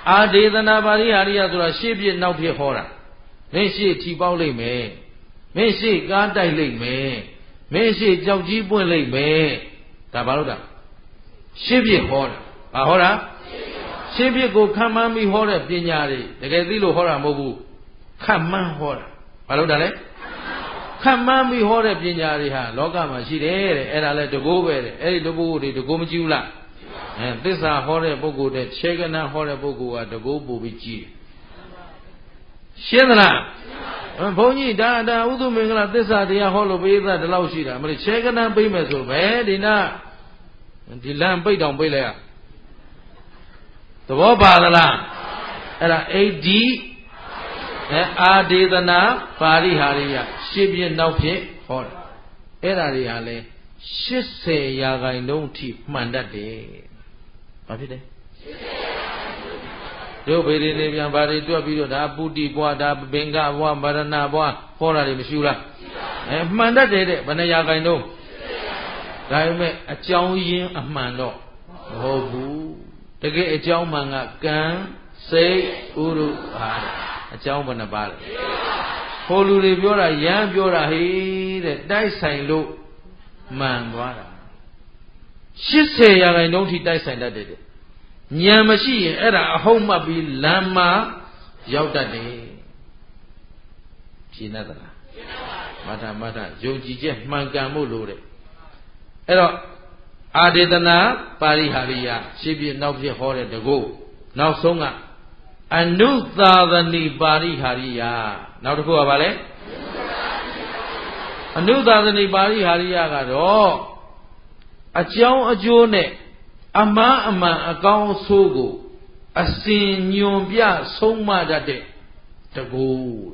အာဒေသနာပါရိဟာရိယဆိုတာရှေ့ပြစ်နောက်ပြစ်ဟောတာမင်းရှေ့ထီပေါက်လိမ့်မယ်မင်းရှေ့ကားတိုက်လိမ့်မယ်မင်းရှေ့ကြောက်ကြီးပွင့်လိမ့်မယ်ဒါဘာလို့တာရှေ့ပြစ်ဟောတာဘာဟောတာရှေ့ပြစ်ကိုခံမှန်းပြီးဟောတဲ့ပညာတွေတကယ်သိလို့ဟောတာမဟုတ်ဘူးခံမှန်းဟောတာဘာလို့တာလဲခံမှန်းပြီးဟောတဲ့ပညာတွေဟာလောကမှာရှိတယ်တဲ့အဲ့ဒါလဲတကိုးပဲတဲ့အဲ့ဒီတကိုးတွေတကိုးမကြည့်ဘူးလားသစ္စာဟောတဲ့ပုဂ္ဂိုလ်တဲ့ခြေကနဟောတဲ့ပုဂ္ဂိုလ်ကတကိုးပို့ပြီးကြည့်ရှင်းသလားဘုန်းကြီးဒါဥဒုမင်္ဂလာသစ္စာတရားဟောလို့ပိဋကဒီလောက်ရှိတာမလို့ခြေကနပိတ်မယ်ဆိုပဲဒီလမ်းပိတ်တောင်ပိတ်လိုက်ရသဘောပါသလားအဲ့ဒါအိဒိအာဒေသနာပါရိဟာရိယရှေ့ပြနောက်ဖြစ်ဟောတာအဲ့ဒါတွေဟာလဲ80ရာခိုင်နှုန်းထိမှန်တတ်တယ်ဘာဖြစ်လဲတို့ဗေဒနေပြန်ဘာတွေတွက်ပြီးတော့ဒါပုတိဘွားဒါဘင်္ဂဘွားမရဏဘွားဟောတာတွေမရှိဘူးလားမှန်တတ်တယ်တဲ့ဘယ်နှရာခိုင်နှုန်းဒါပေမဲ့အကြောင်းရင်းအမှန်တော့မဟုတ်ဘူးတကယ်အကြောင်းမှန်ကကံစိတ်ဥရုပါအကြောင်းဘယ်နှပါလဲဟိုလူတွေပြောတာရမ်းပြောတာဟေးတဲ့တိုက်ဆိုင်လို့မှန်သွားတာ80ရာခိုင်နှုန်းထိတိုက်ဆိုင်တတ်တယ်ဉာဏ်မရှိရင်အဲ့ဒါအဟုတ်မှတ်ပြီးလမ်းမှာရောက်တတ်တယ်ဖြေနေသလားမထယုံကြည်ချက်မှန်ကန်မှုလို့တဲ့အဲ့တော့အာဒေသနာပါရိဟာရိယရှေ့ပြနောက်ပြဟောတဲ့တကုတ်နောက်ဆုံးကအနုသာသနိပါရိဟာရိယနောက်တစ်ခုကဘာလဲအနုသာသနိပါရိဟာရိယကတော့အကြောင်းအကျိုးနဲ့အမှန်အမှန်အကောင်းအဆိုးကိုအစဉ်ညွန်ပြဆုံးမတတ်တဲ့တကူ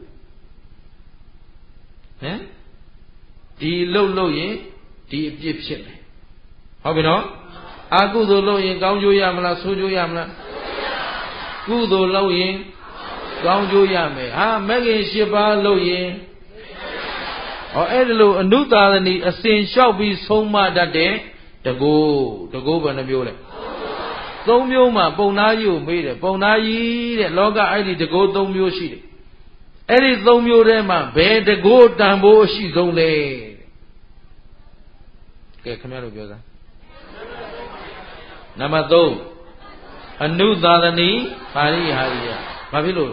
ဒီလို့ရင်ဒီအပြစ်ဖြစ်မယ်ဟုတ်ပြီနော်အကုသိုလ်လုပ်ရင်ကောင်းကျိုးရမလားဆိုးကျိုးရမလားကုသိုလ်လုပ်ရင်ကောင်းကျိုးရမယ်ဟာမဂ္ဂင်၈ပါးလုပ်ရင်အဲ့ဒါလို့အနုသာသနီအစဉ်လျှောက်ပြီးဆုံးမတတ်တဲ့တကူဘယ်နှမျိုးလဲ၃မျိုးမှာပုံနာကြီးကိုမေးတယ်ပုံနာကြီးတဲ့လောကအဲ့ဒီတကူ၃မျိုးရှိတယ်အဲ့ဒီ၃မျိုးထဲမှာဘယ်တကူတန်ဖိုးအရှိဆုံးလဲကဲခင်ဗျားတို့ပြောစမ်းနံပါတ်3အနုသာသနီပါရိဟာရိယဘာဖြစ်လို့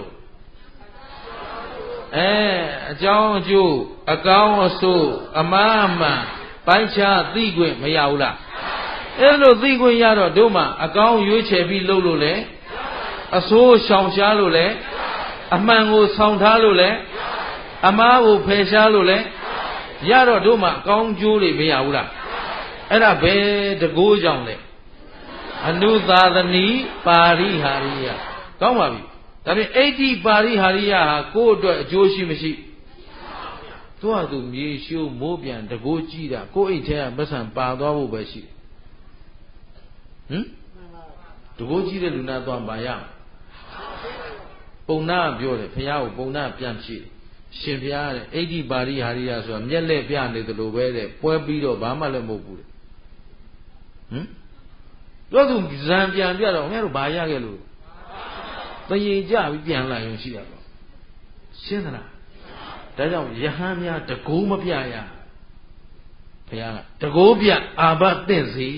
အကြောင်းအကျိုးအကောင်းအဆိုးအမှားအမှန်ပိုင်းခြားသိခွင့်မရဘူးလားအဲ့လိုသိခွင့်ရတော့တို့မှအကောင်းရွေးချယ်ပြီးလုပ်လို့လေအဆိုးရှောင်ရှားလို့လေအမှန်ကိုဆောင်ထားလို့လေအမှားကိုဖယ်ရှားလို့လေရတော့တို့မှအကောင်းကျိုးတွေမရဘူးလားအဲ့ဒါဘယ်တကိုးကြောင့်လဲအနုသာသနီပါရိဟာရိယကောင်းပါပြီဒါဖြင့်အိဋ္ဌိပါရိဟာရိယဟာကိုယ့်အတွက်အကျိုးရှိမရှိသူ့ဟာသူမြေရှိုးမိုးပြန်တကိုးကြည့်တာကိုယ့်အိတ်ထဲကပတ်စံပါသွားဖို့ပဲရှိတယ်တကိုးကြည့်တဲ့လူနာသွားပါရပုံနာပြောတယ်ဘုရားကိုပုံနာပြန်ဖြည့်ရှင်ဘုရားတဲ့အိဋ္ဌိပါရိဟာရိယဆိုတာမျက်လက်ပြနေတယ်လို့ပဲတဲ့ပွဲပြီးတော့ဘာမှလည်းမဟုတ်ဘူးတဲ့တို့သူဇံပြန်ပြတော့ငါတို့ဘာရခဲ့လို့တရေကြပြီးပြန်လာရင်ရှိတာပေါ့ရှင်းသလားဒါကြောင့်ယဟန်များတကိုးမပြရဘုရားကတကိုးပြအာဘသင့်စီ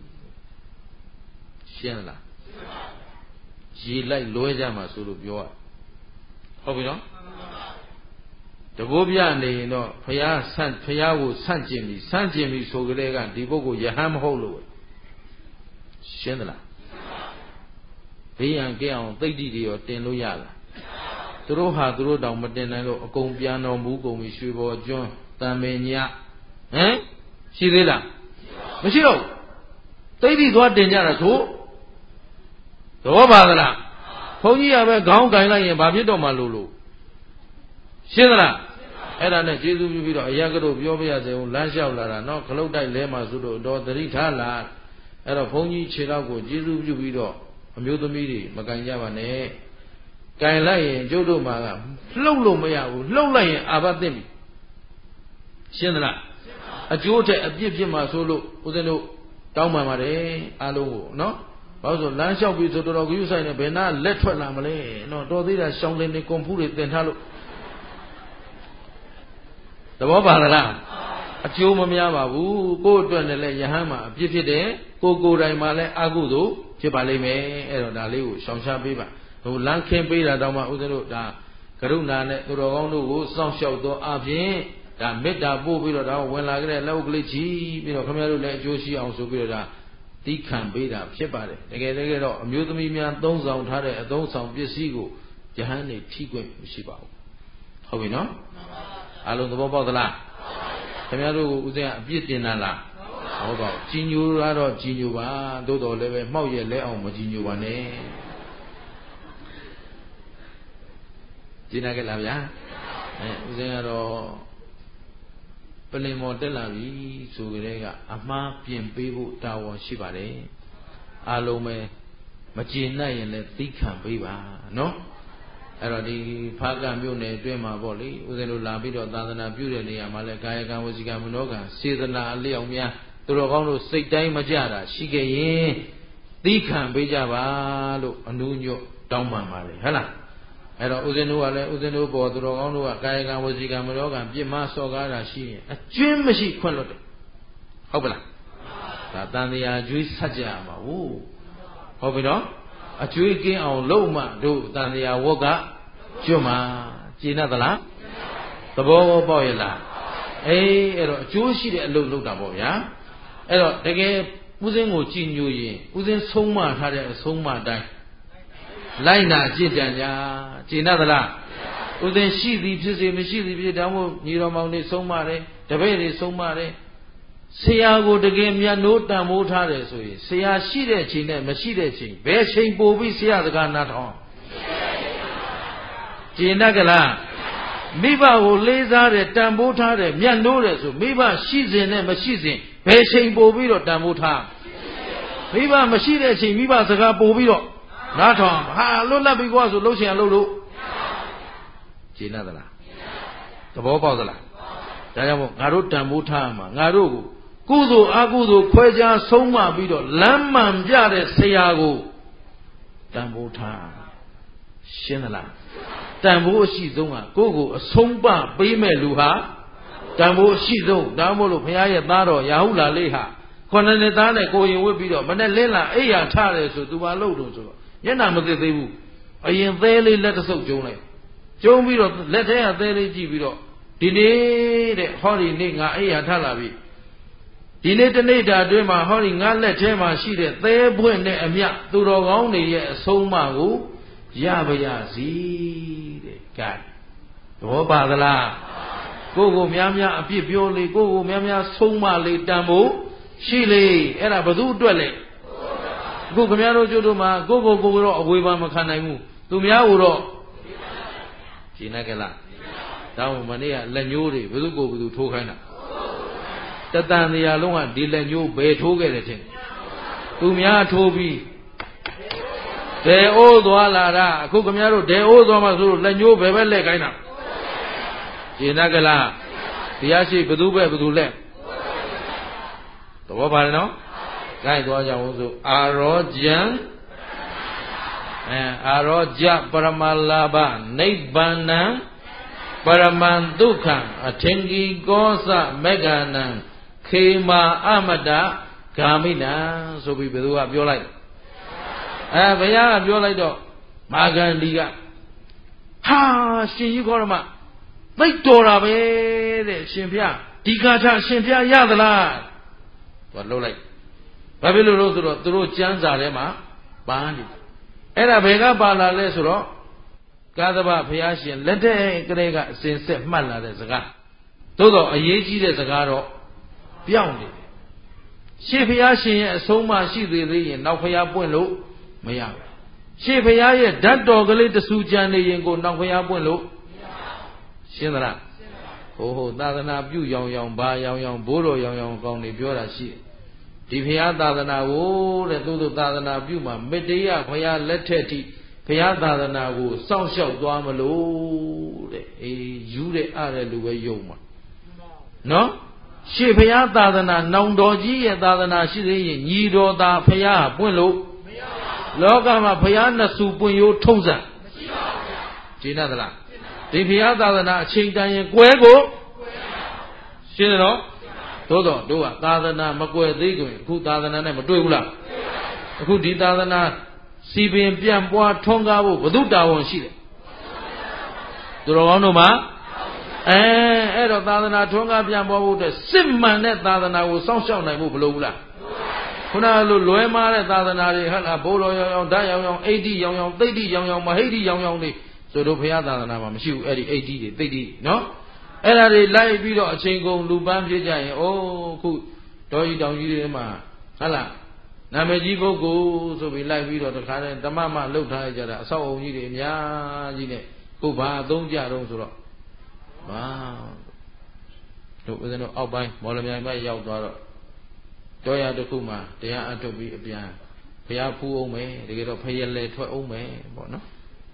ရှင်းလားရေလိုက်လွဲကြမှာဆိုလို့ပြောရဟုတ်ပြီနော်တကိုးပြနေရင်တော့ဘုရားကိုဆန့်ကျင်ပြီဆိုကြတဲ့ကဒီပုဂ္ဂိုလ်ယဟန်မဟုတ်လို့ရှင်းသလားဘေးရန်ကဲအောင်သိတ္တိတွေရောတင်လို့ရလားသူတို့ဟာသူတို့တောင်မတင်နိုင်လို့အကုန်ပြန်တော်မူကုန်ပြီရွှေဘော်ကျွန်းတံမေညရှိသေးလားမရှိတော့သိတ္တိသွားတင်ကြတာသို့သဘောပါသလားဘုန်းကြီးကပဲခေါင်းကင်လိုက်ရင်ဘာဖြစ်တော့မှလို့ရှင်းသလားအဲ့ဒါနဲ့ကျေးဇူးပြုပြီးတော့အရကတို့ပြောပြရစေဦးလမ်းလျှောက်လာတာနော်ခလုတ်တိုက်လဲမှာဆိုတော့တော်သတိထားလာအဲ့တော့ဘုန်းကြီးခြေတော့ကိုကျေးဇူးပြုပြီးတော့အမျိုးသမီးတွေမကင်ကြပါနဲ့ကင်လိုက်ရင်ကျုပ်တို့မှာကလှုပ်လို့မရဘူးလှုပ်လိုက်ရင်အာဘသင့်ပြီရှင်းသလားအကျိုးထက်အပြစ်ဖြစ်မှာဆိုလို့ဦးဇင်းတို့တောင်းပန်ပါတယ်အားလုံးကိုနော်ဘာလို့ဆိုလမ်းလျှောက်ပြီးဆိုတော်ကူးဆိုင်နေဘယ်နာလက်ထွက်လာမလဲနော်တော်သေးတာရှောင်းလင်းနေကွန်ဖူးတွေတင်ထားလို့သဘောပါလားအကျိုးမများပါဘူးကိုယ့်အတွက်နဲ့လည်းယဟန်မှာအပြစ်ဖြစ်တယ်ကိုယ်တိုင်မှာလည်းအကုသို့ဖြစ်ပါလိမ့်မယ်အဲ့တော့ဒါလေးကိုရှောင်ရှားပေးပါဟိုလမ်းခင်းပေးတာတောင်မှဥစဉ်တို့ဒါကရုဏာနဲ့သူတော်ကောင်းတို့ကိုစောင့်ရှောက်သောအပြင်ဒါမေတ္တာပို့ပြီးတော့ဒါဝင်လာကြတဲ့လက်ဥကလေးချီပြီးတော့ခင်ဗျားတို့လည်းအကျိုးရှိအောင်ဆိုပြီးတော့ဒါသီးခံပေးတာဖြစ်ပါတယ်တကယ်တော့အမျိုးသမီးများသုံးဆောင်ထားတဲ့အသုံးဆောင်ပစ္စည်းကိုယဟန်နေထိခွင့်မရှိပါဘူးဟုတ်ပြီနော်အားလုံးသဘောပေါက်သလားခင်ဗျားတို့ကိုဥစဉ်အပြစ်တင်တာလားဟုတ်ပါဘူးကြီးညိုတော့ကြီးညိုပါသို့တော်လည်းပဲမှောက်ရက်လဲအောင်မကြီးညိုပါနဲ့ကျင်းနာကြလားဗျာဥစဉ်ကတော့ပလင်မော်တက်လာပြီဆိုကြတဲ့ကအမှားပြင်ပေးဖို့တာဝန်ရှိပါတယ်အားလုံးပဲမကျေနပ်ရင်လည်းသီးခံပေးပါနော်အဲ့တော့ဒီဖားကမြို့နယ်အတွင်းမှာပေါ့လေဥစဉ်တို့လာပြီးတော့သာသနာပြုတဲ့နေရာမှာလည်းကာယကံဝစီကံမနောကံစေတနာအလျောက်များသူတော်ကောင်းတို့စိတ်တိုင်းမကြတာရှိခဲ့ရင်သီးခံပေးကြပါလို့အနုညွတ်တောင်းပန်ပါလေဟုတ်လားအဲ့တော့ဥစဉ်တို့ကလည်းဥစဉ်တို့ပေါ်သူတော်ကောင်းတို့ကကာယကံဝစီကံမနောကံပြစ်မှားစော်ကားတာရှိရင်အကျွင်းမရှိခွင့်လွတ်တယ်ဟုတ်ပါလားဒါတန်တရားကျွေးဆက်ကြရမှာဟုတ်ပြီနော်အကျွေးကင်းအောင်လုပ်မှတို့တန်တရားဝတ်ကကျွတ်မှာကျင့်သလားသဘောပေါက်ရဲ့လားအဲ့တော့အကျိုးရှိတဲ့အလုပ်လုပ်တာပေါ့ဗျာအဲ့တော့တကယ်ဥစဉ်ကိုကြည်ညိုရင်ဥစဉ်ဆုံးမထားတဲ့အဆုံးမတိုင်းလိုက်နာကြည်ကြံကြကျင့်သလားဥစဉ်ရှိသည်ဖြစ်စေမရှိသည်ဖြစ်ဒါမှမဟုတ်ညီတော်မောင်တွေဆုံးမတယ်တပည့်တွေဆုံးမတယ်ဆရာကိုတကယ်မြတ်နိုးတန်ဖိုးထားတယ်ဆိုရင်ဆရာရှိတဲ့ချိန်နဲ့မရှိတဲ့ချိန်ဘယ်ချိန်ပို့ပြီးဆရာစကားနားထောင်ကျင့်တတ်ကြလားမိဘကိုလေးစားတယ်တန်ဖိုးထားတယ်မြတ်နိုးတယ်ဆိုမိဘရှိစဉ်နဲ့မရှိစဉ်ဘယ်ချိန်ပို့ပြီးတော့တန်ဖိုးထားမိဘမရှိတဲ့ချိန်မိဘစကားပို့ပြီးတော့နားထောင်ဟာလွတ်လပ်ပြီးကွာဆိုလှုပ်ရှင်လှုပ်လို့ကျင့်တတ်သလားသဘောပေါက်သလားဒါကြောင့်မို့ငါတို့တန်ဖိုးထားမှာငါတို့ကိုကုသိုလ်အကုသိုလ်ခွဲခြားဆုံးမပြီးတော့လမ်းမှန်ပြတဲ့ဆရာကိုတန်ဖိုးထားရှင်းသလားတန်ဖိုးအရှိဆုံးကကိုယ့်ကိုအဆုံးပပေးမဲ့လူဟာတန်ဖိုးအရှိဆုံးဒါမှမဟုတ်လို့ဘုရားရဲ့သားတော်ရာဟုလာလေးဟာခုနှစ်နှစ်သားနဲ့ကိုရင်ဝစ်ပြီးတော့မနဲ့လင်းလာအိယာထားတယ်ဆိုသူပါလို့တော့ဆိုတော့မျက်နှာမသိသေးဘူးအရင်သဲလေးလက်တဆုပ်ကျုံလိုက်ကျုံပြီးတော့လက်ထဲကသဲလေးကြည့်ပြီးတော့ဒီနေ့တဲ့ဟောဒီနေ့ငါအိယာထားလာပြီဒီနေ့တနေ့တာအတွင်းမှာဟောဒီငါလက်ထဲမှာရှိတဲ့သဲပွင့်နဲ့အမြသူတော်ကောင်းတွေရဲ့အဆုံးအမကိုရပါရစီတဲ့ကဲသဘောပါသလားကိုများများအပြစ်ပြောလေကိုများများဆုံးမလေတန်ဖို့ရှိလေအဲ့ဒါဘသူအတွက်လဲအခုခင်ဗျားတို့ကျတို့မှာကိုတော့အဝေးပါမခံနိုင်ဘူးသူများကိုတော့ရှင်းနေကြလားဒါမှမနေ့ကလက်ညိုးတွေဘသူထိုးခိုင်းတာတတန်တရားလုံးကဒီလက်ညိုးဘယ်ထိုးခဲ့တယ်ထင်သူများထိုးပြီးဒေအိုးသွားလာတာအခုခင်ဗျားတို့ဒေအိုးသွားမှဆိုလို့လက်ညိုးဘယ်ပဲလက်ခိုင်းတာရှင်းနေကြလားတရားရှိဘသူလက်သဘောပါတယ်နော်ကြိုက်သွားကြအောင်ဆိုအာရောကြံအာရောကြပရမလာဘနိဗ္ဗာနံပရမံဒုက္ခံအထင်ကြီးကောသမဂ္ဂနံခေမာအမတဂာမိနံဆိုပြီးဘယ်သူကပြောလိုက်ဘုရားကပြောလိုက်တော့မာဂန္ဒီကဟာရှင်ကြီးခေါ်ရမသိတော်တာပဲတဲ့ရှင်ဖျားဒီကာထရှင်ဖျားရသလားသူကလှုပ်လိုက်ဘာဖြစ်လို့ဆိုတော့သူတို့ကျမ်းစာထဲမှာပါနေအဲ့ဒါဘယ်ကပါလာလဲဆိုတော့ကာသဗဘုရားရှင်လက်ထက်ကလေးကအစဉ်ဆက်မှတ်လာတဲ့စကားသို့တော့အရေးကြီးတဲ့စကားတော့ပြောင်းနေတယ်ရှေ့ဘုရားရှင်ရဲ့အဆုံးအမရှိသေးရင်နောက်ဘုရားပွင့်လို့မရဘူးရှေ့ဘုရားရဲ့ဓာတ်တော်ကလေးတဆူကြံနေရင်ကိုနောက်ဘုရားပွင့်လို့ရှင်းသလားဟိုသာသနာပြုရောင်ဘာရောင်ဘိုးတော်ရောင်ကောင်းနေပြောတာရှိတယ်ဒီဘုရားသာသနာကိုတဲ့သို့သာသနာပြုမှာမေတ္တရဘုရားလက်ထက်ထိဘုရားသာသနာကိုစောင့်ရှောက်သွားမလို့တဲ့ယူတဲ့လူပဲယုံမှာနော်ရှေ့ဘုရားသာသနာနောင်တော်ကြီးရဲ့သာသနာရှိသေးရင်ညီတော်သာဘုရားပွင့်လို့မရလောကမှာဘုရားနှစ်ဆူပွင့်ရိုးထုံးစံမရှိပါဘူးဗျာရှင်းသလားဒီဘုရားသာသနာအချိန်တန်ရင်ကွဲကိုရှင်းတယ်နော်သို့တော့တို့ကသာသနာမကွဲသေးခင်အခုသာသနာနဲ့မတွေ့ဘူးလားအခုဒီသာသနာစီပင်ပြန့်ပွားထွန်းကားဖို့ဘု து တာဝန်ရှိတယ်သူတော်ကောင်းတို့မှာအဲ့တော့သာသနာထွန်းကားပြန့်ပွားဖို့အတွက်စစ်မှန်တဲ့သာသနာကိုစောင့်ရှောက်နိုင်ဖို့မလိုဘူးလားခုနလိုလွဲမားတဲ့သာသနာတွေဟဲ့လားဘိုးတော်ရောင်ရောင်ဓာတ်ရောင်ရောင်အိဋ္ဌိရောင်ရောင်သိဋ္ဌိရောင်ရောင်မဟိဋ္ဌိရောင်ရောင်တွေဆိုတော့ဘုရားသာသနာမှာမရှိဘူးအဲ့ဒီအိဋ္ဌိတွေသိဋ္ဌိနော်အဲ့ဒါတွေလိုက်ပြီးတော့အချိန်ကုန်လူပန်းဖြစ်ကြရင်အိုးခုတော်ကြီးတောင်ကြီးတွေမှာဟဲ့လားနာမည်ကြီးပုဂ္ဂိုလ်ဆိုပြီးလိုက်ပြီးတော့တခါတည်းဓမ္မမလှုပ်ထားကြတာအဆောက်အုံကြီးတွေအများကြီးနဲ့ခုဘာအသုံးကြတော့ဆိုတော့ဘာတို့ဦးဇင်းတို့အောက်ပိုင်းမော်လမြိုင်ဘက်ရောက်သွားတော့တော်ရတစ်ခုမှတရားအထုတ်ပြီးအပြန်ဘုရားဖူးအောင်မယ်တကယ်တော့ဖယလဲထွက်အောင်မယ်ပေါ့နော်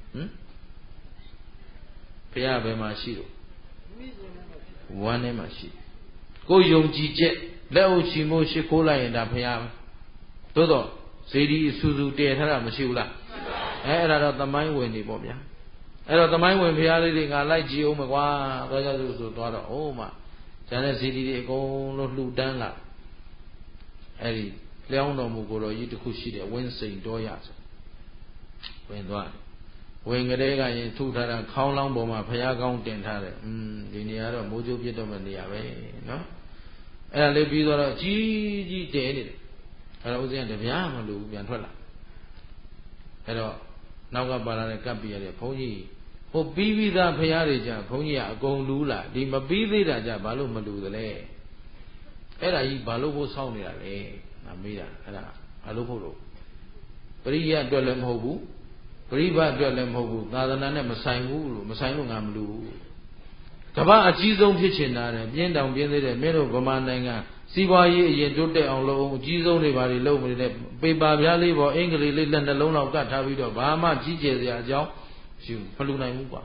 ဘုရားဘယ်မှာရှိတော့ဝမ်းထဲမှာရှိကိုယုံကြည်ချက်လက်အုပ်ချီမိုးရှိခိုးလိုက်ရင်ဒါဘုရားသို့တော့ဇေဒီအဆူဆူတည်ထားတာမရှိဘူးလားအဲ့ဒါတော့သမိုင်းဝင်နေပေါ့ဗျာအဲ့တော့သမိုင်းဝင်ဘုရားလေးတွေငါလိုက်ကြည့်အောင်မကွာသွားကြစို့ဆိုသွားတော့အိုးမှကျန်တဲ့ဇေဒီတွေအကုန်လုံးလှူဒန်းလာအဲ့ဒီလျောင်းတော်မူကိုတော်ကြီးတစ်ခုရှိတယ်ဝင်းစိန်တော်ရဆိုဝင်သွားဝင်ကလေးကရင်ထုထားတာခေါင်းလောင်းပေါ်မှာဘုရားကောင်းတင်ထားတယ်ဒီနေရာတော့မိုးကြိုးပြစ်တော့မနေရပဲနော်အဲ့ဒါလေးပြီးတော့ကြီးကြီးတဲနေတယ်အဲ့တော့ဦးဇင်းကတပြားမလို့ပြန်ထွက်လာအဲ့တော့နောက်ကပါလာတဲ့ကပ်ပြရတဲ့ဘုန်းကြီးဟိုပြီးပြီးသားဘုရားတွေကြဘုန်းကြီးကအကုန်လူးလာဒီမပြီးသေးတာကြဘာလို့မလူသလဲအဲ့ဒါကြီးဘာလို့ဖို့စောင့်နေတာလဲငါမေးတာအဲ့ဒါဘာလို့ဖို့လို့ပရိယအတွက်လည်းမဟုတ်ဘူးပရိဘအတွက်လည်းမဟုတ်ဘူးသာသနာနဲ့မဆိုင်ဘူးလို့မဆိုင်လို့ငါမလူဘူးကမ္ဘာအကြီးဆုံးဖြစ်ချင်တာတဲ့ပြင်းတောင်ပြင်းသေးတယ်မင်းတို့ဗမာနိုင်ငံစီးပွားရေးအရင်တိုးတက်အောင်လုပ်အောင်အကြီးဆုံးတွေဘာတွေလုပ်မလဲပေပါပြားလေးပေါ်အင်္ဂလိပ်လေးလက်နှလုံးလောက်ကတ်ထားပြီးတော့ဘာမှကြီးကျယ်စရာအကြောင်းမရှိဘူးမလူနိုင်ဘူးကွာ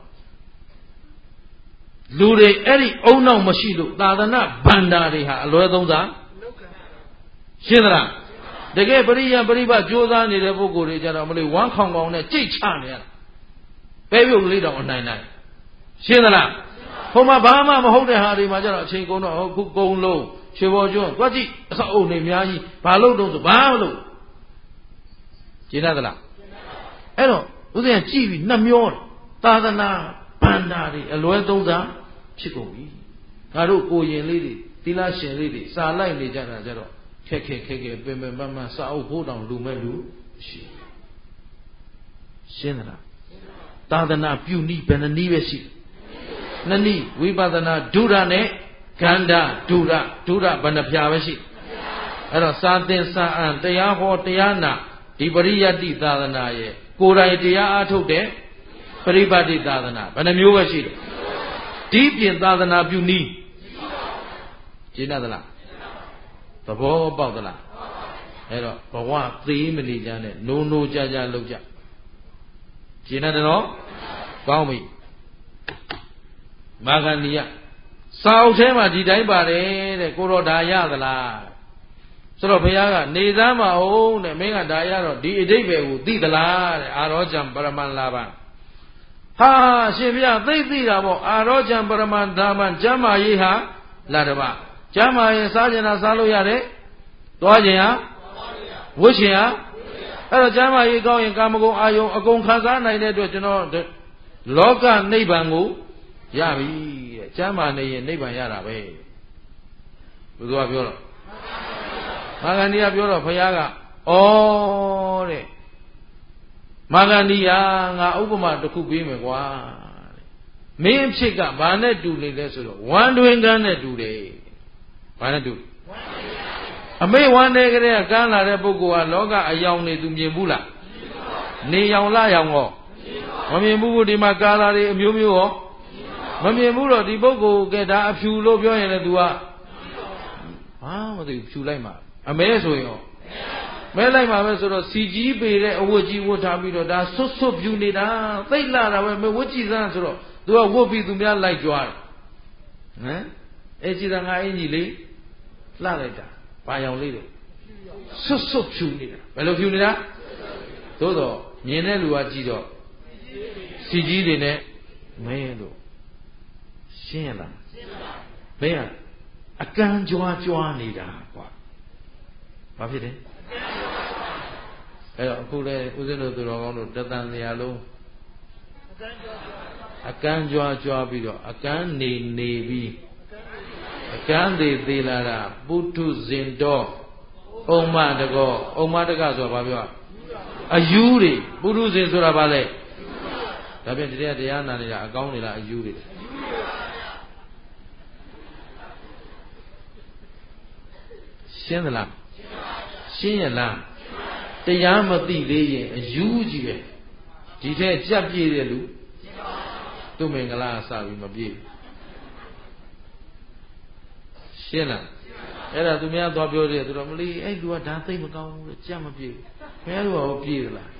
လူတွေအဲ့ဒီအုံနောက်မရှိလို့သာသနာဗန္ဒာတွေဟာအလွဲသုံးစားရှင်းသလားတကယ်ပရိယပရိပတ်ကြိုးစားနေတဲ့ပုဂ္ဂိုလ်တွေကြတော့မလို့ဝမ်းခေါင်ခေါင်နဲ့ကြိတ်ချနေရတာပဲပြုတ်ကလေးတောင်အနိုင်နိုင်ရှင်းသလားဟိုမှာဘာမှမဟုတ်တဲ့ဟာတွေမှာကြတော့အချိန်ကုန်တော့ခုကုံလုံးရွှေဘော်ကျွန်းသွားကြည့်အဆောက်အုံတွေအများကြီးဘာလို့တော့ဆိုဘာမလို့ရှင်းသလားအဲ့တော့ဦးဇင်းကြည့်ပြီးနှမျောသာသနာဗန္ဒာတွေအလွဲသုံးစားဖြစ်ကုန်ပြီငါတို့ကိုရင်လေးတွေသီလရှင်လေးတွေစာလိုက်နေကြတာကြတော့ခက်ပင်မမစာအုပ်ဖို့တောင်လူမဲ့လူရှိရှင်းသလားသာသနာပြုနည်းဘယ်နှနည်းပဲရှိနှစ်နည်းဝိပဿနာဒုရနဲ့ခန္ဓာဒုရဘယ်နှဖြာပဲရှိအဲ့တော့စာသင်စာအံတရားဟောတရားနာဒီပရိယတ္တိသာသနာရဲ့ကိုယ်တိုင်တရားအားထုတ်တဲ့ပရိပတ်တိသာသနာဘယ်နှမျိုးပဲရှိတယ်ဒီပြင်သာသနာပြုနည်းရှင်းသလားသဘောပေါက်သလားအဲ့တော့ဘဝသေးမနေကြနဲ့နိုးကြလောက်ကြရှင်းတယ်နော်ကောင်းပြီမာဂန္ဒီယစာအုပ်ထဲမှာဒီတိုင်းပါတယ်တဲ့ကိုတော်ဒါရသလားဆိုတော့ဘုရားကနေသားမအောင်တဲ့မင်းကဒါရတော့ဒီအဓိပ္ပာယ်ကိုသိသလားတဲ့အာရောဇံပရမန်လာဘံဟာရှင်ဘုရားသိတာပေါ့အာရောဇံပရမန်ဓမ္မံကျမ်းမာရေးဟာလာတပကျမ်းမာရင်စားကျင်တာစားလို့ရတယ်သွားကျင်ဟာဝတ်ကျင်ဟာအဲ့တော့ကျမ်းမာရေးကောင်းရင်ကာမဂုဏ်အာယုံအကုန်ခံစားနိုင်တဲ့အတွက်ကျွန်တော်လောကနိဗ္ဗာန်ကိုရပြီတဲ့ကျမ်းမာနေရင်နိဗ္ဗာန်ရတာပဲဘုရားပြောတော့မာဂန္ဒီယပြောတော့ဘုရားကဩတဲ့မာဂန္ဒီယငါဥပမာတစ်ခုပေးမယ်ကွာမင်းအဖြစ်ကဘာနဲ့တူနေလဲဆိုတော့ဝမ်းတွင်ကန်းနဲ့တူတယ်ဘာနဲ့တူအမေဝမ်းနေကြတဲ့ကန်းလာတဲ့ပုဂ္ဂိုလ်ကလောကအယောင်နေသူမြင်ဘူးလားနေရောင်လရောင်ရောမမြင်ဘူးဒီမှာကာလာတွေအမျိုးမျိုးရောမမြင်ဘူးတော့ဒီပုဂ္ဂိုလ်ကဒါအဖြူလို့ပြောရင်လည်း तू ကဘာမသိဖြူလိုက်မှာအမဲဆိုရင်ရောမဲလိုက်မှာပဲဆိုတော့စီကြီးပေတဲ့အဝတ်ကြီးဝတ်ထားပြီးတော့ဒါဆွတ်ဖြူနေတာသိတ်လာတာပဲမဝတ်ကြည့်စမ်းဆိုတော့ तू ကဝတ်ပြီးသူများလိုက်ကြွားတယ်ဟမ်အဲကြည့်တာငါအင်ကြီးလေးလှလိုက်တာဘာရောင်လေးလဲဆွတ်ဖြူနေတာဘယ်လိုဖြူနေတာသို့တော့မြင်တဲ့လူကကြည့်တော့စီကြီးတွေနဲ့မင်းတို့ရှင်းရလားမင်းကအကန့်ကြွားကြွားနေတာကွာဘာဖြစ်လဲအဲ့တော့အခုလေဦးဇင်းတို့သူတော်ကောင်းတို့တသံတရားလုံးအကန့်ကြွားကြွားပြီးတော့အကန့်နေပြီးအကန့်သေးလာတာပုထုဇဉ်တော်ဥမ္မာတကောဥမ္မာတကဆိုတာဘာပြောအယူတွေပုထုဇဉ်ဆိုတာဘာလဲဒါဖြင့်တရားနာနေတာအကောင်းနေလားအယူတွေရှင်းသလားရှင်းရလားတရားမသိသေးရင်အယူကြီးပဲဒီထက်ကြက်ပြည့်တဲ့လူသူ့မင်္ဂလာစပြီးမပြည့်ရှင်းလားအဲ့ဒါသူများသွားပြောတယ်သူတော့မလီအဲ့လူကဒါသိမကောင်းဘူးကြက်မပြည့်ဘူးဘယ်လိုပြည့်သလား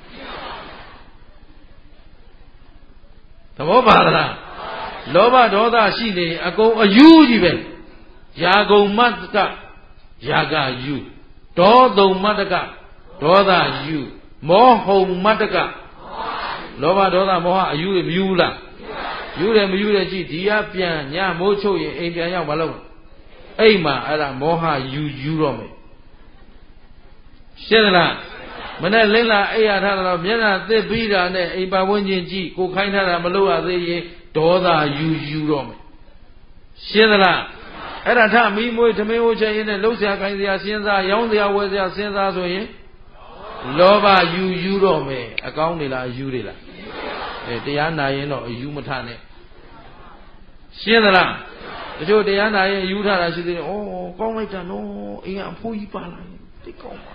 သဘောပါသလားလောဘဒေါသရှိနေအကုန်အယူကြီးပဲယာကုံမတ္တကယာကယူဒေါသုံမတ္တကဒေါသယူမောဟုံမတ္တကလောဘဒေါသမောဟအယူတွေမယူလားယူတယ်မယူတယ်ကြည့်ဒီကပြန်ညမိုးချုပ်ရင်အိမ်ပြန်ရောက်မလို့အိမ်မှာအဲ့ဒါမောဟယူတော့မယ်ရှင်းသလားမနဲ့လင်းလာအိယာထားတော့မျက်နှာသစ်ပြီးတာနဲ့အိမ်ပါဝန်းကျင်ကြည့်ကိုခိုင်းထားတာမလို့ရသေးရင်ဒေါသယူတော့မယ်ရှင်းသလားအဲ့ဒါထမီးမွေးသမင်းဝချရင်နဲ့လှုပ်ရှားခိုင်းစရာစဉ်းစားရောင်းစရာဝယ်စရာစဉ်းစားဆိုရင်လောဘယူတော့မယ်အကောင်းနေလားအယူတွေလားတရားနာရင်တော့အယူမထနဲ့ရှင်းသလားတချို့တရားနာရင်အယူထတာရှိသေးတယ်ဩကောင်းလိုက်တာနော်အိမ်ကအဖိုးကြီးပါလာတိတ်ကောင်းပါ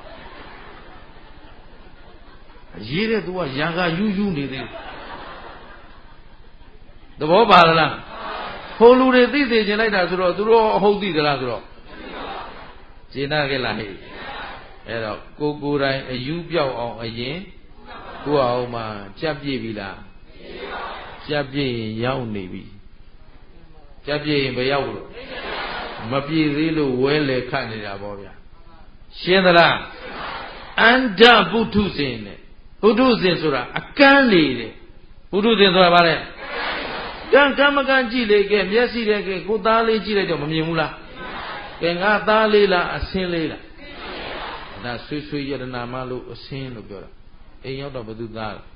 ရေးတဲ့သူကရာဂယူနေသေးသဘောပါလားဟိုလူတွေသိစေချင်လိုက်တာဆိုတော့သူတို့အဟုတ်သိသလားဆိုတော့ရှင်းနာခဲ့လားဟဲ့အဲ့တော့ကိုယ်တိုင်အယူပြောက်အောင်အရင်ကိုယ့်အောင်မှကြက်ပြည့်ပြီလားကြက်ပြည့်ရင်ရောက်နေပြီကြက်ပြည့်ရင်ဘယ်ရောက်လို့မပြည့်သေးလို့ဝဲလေခတ်နေတာပေါ့ဗျာရှင်းသလားအန္တပုထုဇဉ်နဲ့ပုထုဇဉ်ဆိုတာအကန့်နေတယ်ပုထုဇဉ်ဆိုတာဘာလဲကံမကံကြည့်လေကဲမျက်စိတဲ့ကဲကိုသားလေးကြည့်လိုက်တော့မမြင်ဘူးလားကဲငါသားလေးလားအဆင်းလေးလားဒါဆွေယတနာမလို့အဆင်းလို့ပြောတာအိမ်ရောက်တော့ဘယ်သူသားလဲ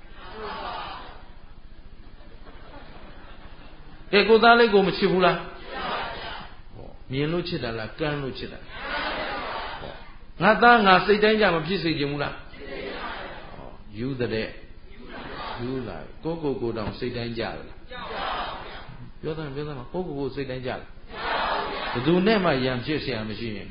ကဲကိုသားလေးကိုမချစ်ဘူးလားမြင်လို့ချစ်တာလားကံလို့ချစ်တာငါသားငါစိတ်တိုင်းကြမဖြစ်စေချင်ဘူးလားယူတဲ့ယူလာကိုတောင်စိတ်တိုင်းကြတယ်ပြောသားမှာကိုစိတ်တိုင်းကြတယ်ဘယ်သူနဲ့မှရံဖြစ်เสียမရှိရင်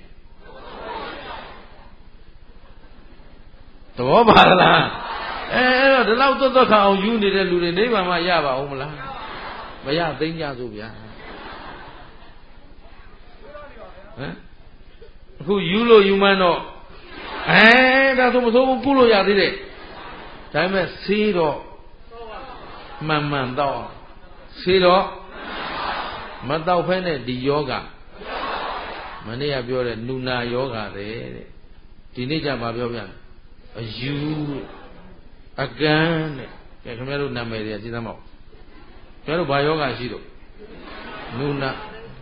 သဘောပါလားအဲ့တော့ဒီလောက်သွတ်ခါအောင်ယူနေတဲ့လူတွေနိဗ္ဗာန်မှာရပါအောင်မလားမရသိမ့်ကြစို့ဗျာဟမ်အခုယူလို့ယူမှန်းတော့ဒါဆိုမဆိုးဘူးကုလို့ရသေးတယ်ဒါပေမဲ့ဆေးတော့မှန်တော့ဆေးတော့မတော့ဖဲနဲ့ဒီယောဂမနေ့ကပြောတဲ့နုနာယောဂတဲ့ဒီနေ့ကျမှပြောပြန်အယူအကန်းတဲ့ကဲခင်ဗျားတို့နာမည်တွေကကြည့်သမောက်ခင်ဗျားတို့ဘာယောဂရှိတော့နုနာ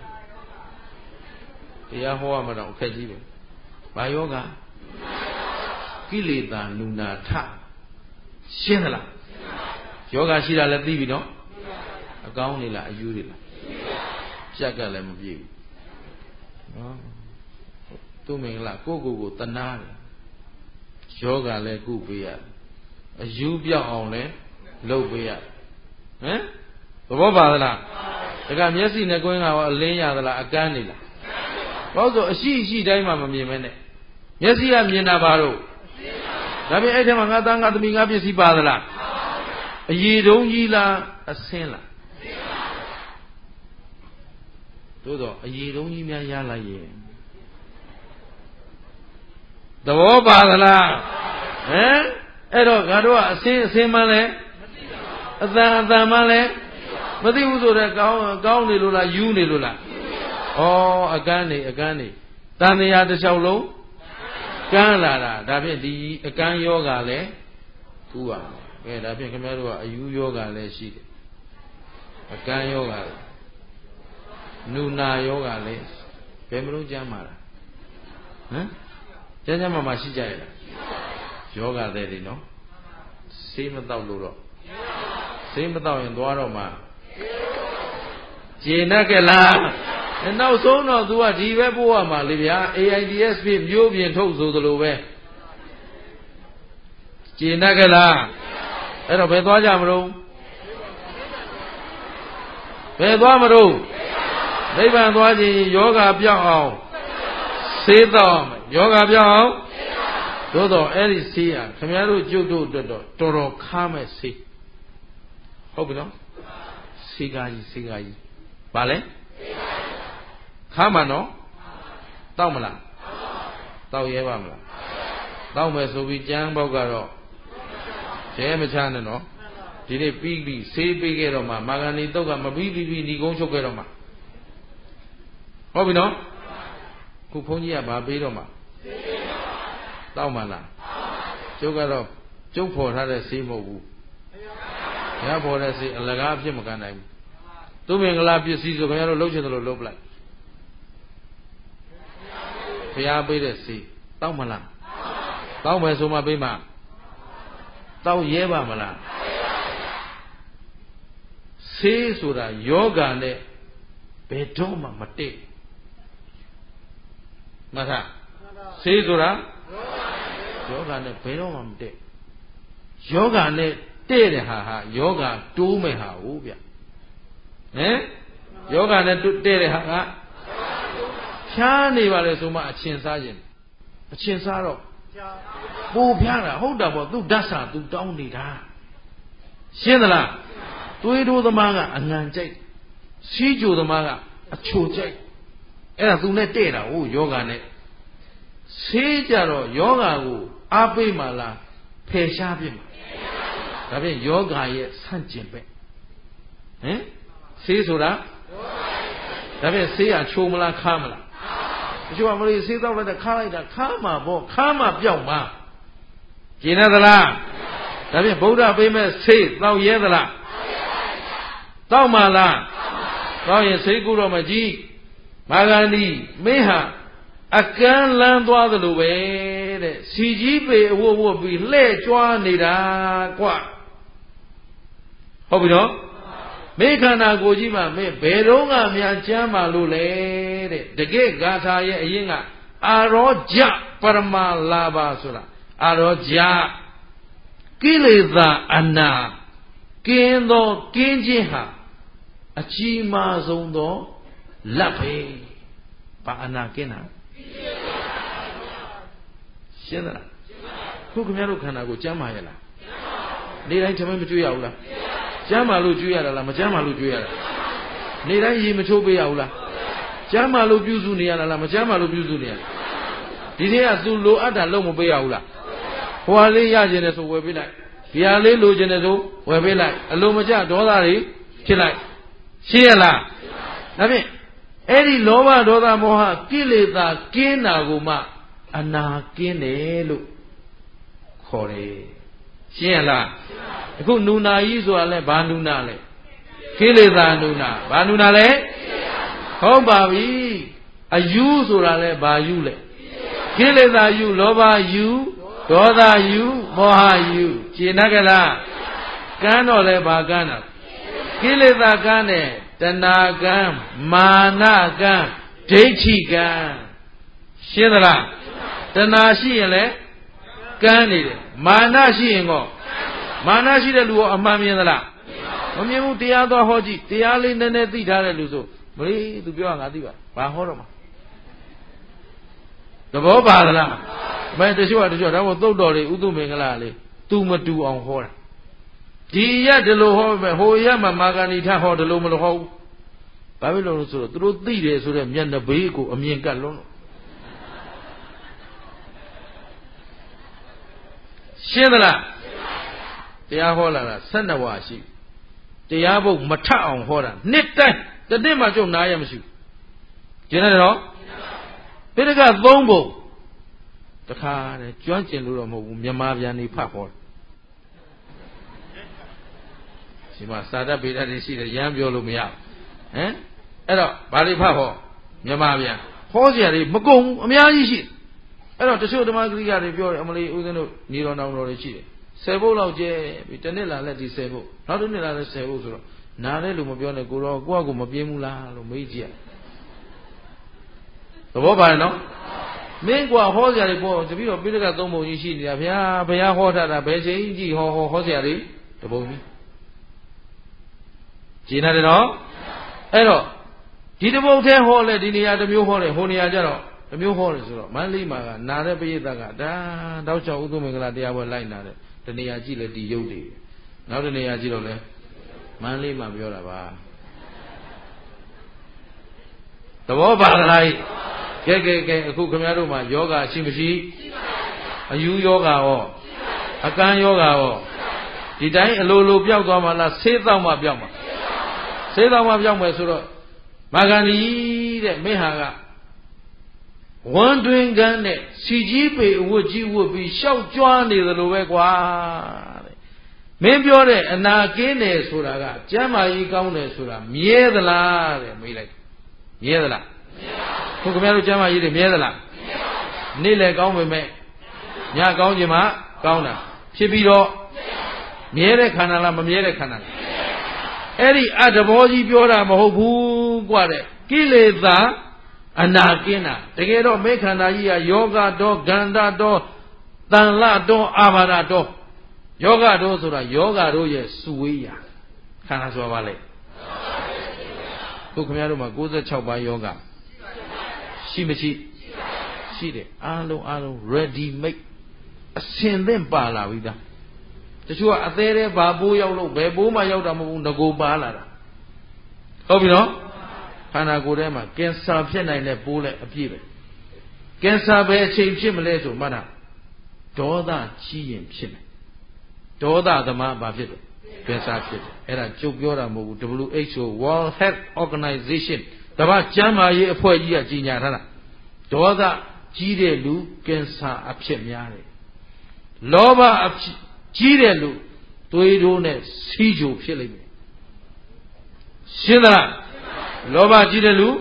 တရားဟောရမှာတော့အခက်ကြီးပဲဘာယောဂကိလေသာနုနာထရှင်းသလားယောဂရှိတာလည်းသိပြီနော်အကောင်းနေလားအယူတွေလားပြက်ကလည်းမပြေဘူးနော်သူ့မင်္ဂလာကိုတနာတယ်ယောဂလည်းကုပေးရတယ်အယူပြောက်အောင်လည်းလုပ်ပေးရတယ်ဟမ်သဘောပါသလားဒါကမျက်စိနဲ့ကွင်းကအလင်းရသလားအကန်းနေလားဘာလို့ဆိုအရှိတိုင်းမှမမြင်မဲနဲ့မျက်စိကမြင်တာဘာလို့ဒါပြင်အဲ့ထဲမှာငါသားငါသမီးငါပစ္စည်းပါသလားအရေတုံးကြီးလားအဆင်းလားသို့တော့အရေတုံးကြီးများရလိုက်ရဲ့သဘောပါသလားဟမ်အဲ့တော့ငါတို့ကအဆင်းမှန်းလဲအတန်မှန်းလဲမသိဘူးဆိုတော့ကောင်းနေလို့လားယူနေလို့လားဩအကန်းနေတန်တရားတစ်လျှောက်လုံးကန်းလာတာဒါဖြင့်ဒီအကန်းယောဂလည်းဥရမယ်ကဲဒါဖြင့်ခင်ဗျားတို့ကအယူယောဂလည်းရှိတယ်အကန်းယောဂလည်းနုနာယောဂလည်းဘယ်မလို့ကြမ်းမှာလားဟမ်ကြမ်းမှရှိကြရလားယောဂတဲ့ဒီနော်ဆေးမတော့လို့တော့ဆေးမတော့ရင်သွားတော့မှာကျေနပ်ကြလားနောက်ဆုံးတော့ तू ကဒီပဲပို့ရမှာလေဗျာ AIDS ဖြစ်မျိုးပြင်ထုတ်ဆိုသလိုပဲကျေနပ်ကြလားအဲ့တော့ဘယ်သွားကြမလို့ဘယ်သွားမလို့နိဗ္ဗာန်သွားခြင်းယောဂပြောင်းအောင်ဆေးတော့ယောဂပြောင်းအောင်သို့တော့အဲ့ဒီဆေးဟာခင်ဗျားတို့ကျုပ်တို့အတွက်တော့တော်တော်ခါမဲ့ဆေးဟုတ်ပြီနော်ဆေးကားကြီးဗာလဲခါမှနော်တောက်မလားတောက်ရဲပါမလားတောက်မယ်ဆိုပြီးကြမ်းပေါက်ကတော့ရဲမချနဲ့နော်ဒီနေ့ပြီးဆေးပေးခဲ့တော့မှမာဂန္ဒီတုတ်ကမပြီးညီကုန်းချုပ်ခဲ့တော့မှဟုတ်ပြီနော်ခုဘုန်းကြီးကဗာပေးတော့မှတောက်မှလားကျုပ်ကတော့ကျုပ်ဖော်ထားတဲ့ဆေးမဟုတ်ဘူးရဖော်တဲ့ဆေးအလကားအဖြစ်မကန်နိုင်ဘူးသူမင်္ဂလာပစ္စည်းဆိုခင်ဗျားတို့လှုပ်ချင်တယ်လို့လှုပ်ပလိုက်ဘုရားပေးတဲ့ဆေးတောက်မလားတောက်မယ်ဆိုမှပေးမှတောက်ရဲပါမလားဆေးဆိုတာယောဂနဲ့ဘယ်တော့မှမတည့်မှတ်ထားဆေးဆိုတာယောဂနဲ့ဘယ်တော့မှမတည့်ယောဂနဲ့တည့်တဲ့ဟာယောဂတိုးမဲ့ဟာဟုတ်ဗျဟမ်ယောဂနဲ့တည့်တဲ့ဟာကဖြားနေပါလေဆိုမှအချင်းစားခြင်းအချင်းစားတော့ပူဖြားတာဟုတ်တာပေါ့သူဓာတ်စာသူတောင်းနေတာရှင်းသလားသွေးတိုးသမားကအငံကြိုက်စီးကြိုသမားကအချိုကြိုက်အဲ့ဒါသူနဲ့တဲ့တာဟုတ်ယောဂနဲ့ဆေးကြတော့ယောဂကိုအားပေးမှလားဖယ်ရှားပြမှာဒါဖြင့်ယောဂရဲ့ဆန့်ကျင်ဘက်ဟင်ဆေးဆိုတာဒါဖြင့်ဆေးကချိုမလားခါမလားတချို့ကမလို့ဆေးတော့လိုက်တာခါလိုက်တာခါမှာပေါ့ခါမှာပြောက်မှာကျင်ရသလားဒါဖြင့်ဗုဒ္ဓပေးမဲ့ဆေးတောက်ရဲသလားတောက်မှလားတောက်ရင်ဆေးကူတော့မကြည့်မာဂန္ဒီမင်းဟာအကန်းလန်းသွားသလိုပဲတဲ့စီကြီးပေအဝတ်ဝတ်ပြီးလှဲ့ကြွားနေတာကွဟုတ်ပြီနော်မေခန္ဓာကိုယ်ကြီးမှာမင်းဘယ်တော့မှများကျမ်းပါလို့လေတဲ့တကယ်ဂါထာရဲ့အရင်ကအာရောကြပရမလာဘဆိုတာအာရောကြကိလေသာအနာကင်းသောကင်းခြင်းဟာအကြီးမားဆုံးသောလက်ပဲဘာအနာကင်းတာရှင်းသလားခုခင်ဗျားတို့ခန္ဓာကိုကျမ်းမာရလားနေတိုင်းသမင်းမကျွေးရဘူးလားကျမ်းမာလို့ကျွေးရတာလားမကျမ်းမာလို့ကျွေးရတာနေတိုင်းရေမချိုးပေးရဘူးလားကျမ်းမာလို့ပြုစုနေရတာလားမကျမ်းမာလို့ပြုစုနေရဒီနေ့ကသူလိုအပ်တာလုံးမပေးရဘူးလားဟိုဟာလေးရကျင်တယ်ဆိုဝယ်ပေးလိုက်ဒီဟာလေးလိုချင်တယ်ဆိုဝယ်ပေးလိုက်အလိုမကျဒေါသတွေဖြစ်လိုက်ရှင်းရလားဒါဖြင့်အဲ့ဒီလောဘဒေါသမောဟကိလေသာကင်းတာကိုမှအနာကင်းတယ်လို့ခေါ်တယ်ရှင်းရလားအခုနုနာကြီးဆိုတာလဲဘာနုနာလဲကိလေသာနုနာဘာနုနာလဲဟုတ်ပါပြီအယူဆိုတာလဲဘာယူလဲကိလေသာယူလောဘယူဒေါသယူမောဟယူရှင်းနကြလားကန်းတော့လဲဘာကန်းတာကိလေသာကန်းတယ်တဏှာကန်းမာနကန်းဒိဋ္ဌိကန်းရှင်းသလားတဏှာရှိရင်လည်းကန်းနေတယ်မာနရှိရင်ကောမာနရှိတဲ့လူရောအမှန်မြင်သလားမမြင်ဘူးတရားတော်ဟောကြည့်တရားလေးနည်းနည်းသိထားတဲ့လူဆိုမလေးသူပြောတာငါသိပါဘာဟောတော့မှာသဘောပါသလားမဲတချို့ဒါမို့သုတ်တော်လေးဥသုမင်္ဂလာလေးသူမတူအောင်ဟောတာဒီရက်ဒီလိုဟောပဲဟိုရက်မှာမာဂန္ဒီထဟောဒီလိုမလို့ဟောဘူးဘာဖြစ်လို့လဲဆိုတော့သူတို့သိတယ်ဆိုတဲ့မျက်နှာဘေးကိုအမြင်ကတ်လုံးလို့ရှင်းသလားတရားဟောလာတာ12ဝါရှိတရားဘုတ်မထအောင်ဟောတာနှစ်တိုင်းတစ်နှစ်မှကျုပ်နားရမရှိဘူးကျင်တယ်နော်ပိဋက3ဘုတ်တခါတဲ့ကျွမ်းကျင်လို့တော့မဟုတ်ဘူးမြန်မာပြန်နေဖတ်ဟောတယ်ဒီမှာစာတတ်ပေတတ်တွေရှိတယ်ရမ်းပြောလို့မရဟမ်အဲ့တော့ဗာလိဖတ်ဟောမြန်မာပြန်ဟောစရာတွေမကုန်အများကြီးရှိအဲ့တော့တချို့ဓမ္မဂရိယာတွေပြောတယ်အမလီဦးဇင်းတို့ညီတော်နောင်တော်တွေရှိတယ်10 ဘုတ်လောက်ကျဲပြီးတစ်နှစ်လာလက်ဒီ10 ဘုတ်နောက်တစ်နှစ်လာလက်10 ဘုတ်ဆိုတော့နားတဲ့လူမပြောနဲ့ကိုတော့ကိုယ့်အကူမပြင်းဘူးလားလို့မေးကြည့်ရသဘောပါတယ်နော်မင်းကွာဟောစရာတွေပေါ့တပည့်တော်ပိဋက3 ပုံကြီးရှိနေတာဗျာဘုရားဟောထားတာဘယ်ချိန်ကြည့်ဟောစရာတွေတပုံကြီးကျင်းရတယ်နော်အဲ့တော့ဒီတပုတ်ထဲဟောလဲဒီနေရာတစ်မျိုးဟောတယ်ဟိုနေရာကျတော့တစ်မျိုးဟောတယ်ဆိုတော့မန္တလေးမှာကနာတဲ့ပရိသတ်ကဒါတောက်ချောက်ဥသုမင်္ဂလာတရားပွဲလိုက်နာတယ်တနေရာကြည့်လဲဒီရုပ်တွေနောက်တနေရာကြည့်တော့လဲမန္တလေးမှာပြောတာပါသဘောပါလားကဲအခုခင်ဗျားတို့မှာယောဂရှိမရှိအယူယောဂရောအကန်းယောဂရောဒီတိုင်းအလိုလိုပျောက်သွားမှလားဆေးသောက်မှပျောက်မှာဆေးသောက်မှပျောက်မယ်ဆိုတော့မာဂန္ဒီတဲ့မိဟာကဝမ်းတွင်ကန်းနဲ့စီကြီးပေအဝတ်ကြီးဝတ်ပြီးရှောက်ကြွားနေသလိုပဲကွာတဲ့မင်းပြောတဲ့အနာကင်းတယ်ဆိုတာကကျမ်းမာရေးကောင်းတယ်ဆိုတာမြဲသလားတဲ့မေးလိုက်မြဲသလားမမြဲပါဘူးခင်ဗျားတို့ကျမ်းမာရေးတွေမြဲသလားမမြဲပါဘူးနေ့လည်းကောင်းပေမဲ့ညကောင်းခြင်းမှကောင်းတာဖြစ်ပြီးတော့မြဲတဲ့ခန္ဓာလားမမြဲတဲ့ခန္ဓာလားအဲ့ဒီအတဘောကြီးပြောတာမဟုတ်ဘူးกว่าတဲ့ကိလေသာအနာကင်းတာတကယ်တော့မေခန္ဓာကြီးကယောဂတော့ဂန္ဓတော်တန်လတော်အာဘာဒတော်ယောဂတော်ဆိုတာယောဂတို့ရဲ့စုဝေးရာခန္ဓာဆိုပါလေခုခင်ဗျားတို့မှာ96ပါးယောဂရှိမရှိရှိတယ်အားလုံး ready made အစင်သင့်ပါလာပြီသားတချို့ကအသေးသေးဘာပိုးရောက်လို့ဘယ်ပိုးမှရောက်တာမဟုတ်ဘူးငကိုပါလာတာဟုတ်ပြီနော်ခန္ဓာကိုယ်ထဲမှာကင်ဆာဖြစ်နိုင်တဲ့ပိုးလည်းအပြည့်ပဲကင်ဆာပဲအချိန်ဖြစ်မလဲဆိုမှတ်တာဒေါသကြီးရင်ဖြစ်မယ်ဒေါသသမားဘာဖြစ်တယ်ကင်ဆာဖြစ်တယ်အဲ့ဒါကျုပ်ပြောတာမဟုတ်ဘူး WHO World Health Organization တပတ်ကျန်းမာရေးအဖွဲ့ကြီးကကြီးညာထားတာဒေါသကြီးတဲ့လူကင်ဆာအဖြစ်များတယ်လောဘအဖြစ်ကြီးတဲ့လူသွေးတိုးနဲ့စီးကြိုဖြစ်လိမ့်မယ်ရှင်းသလားလောဘကြီးတဲ့လူ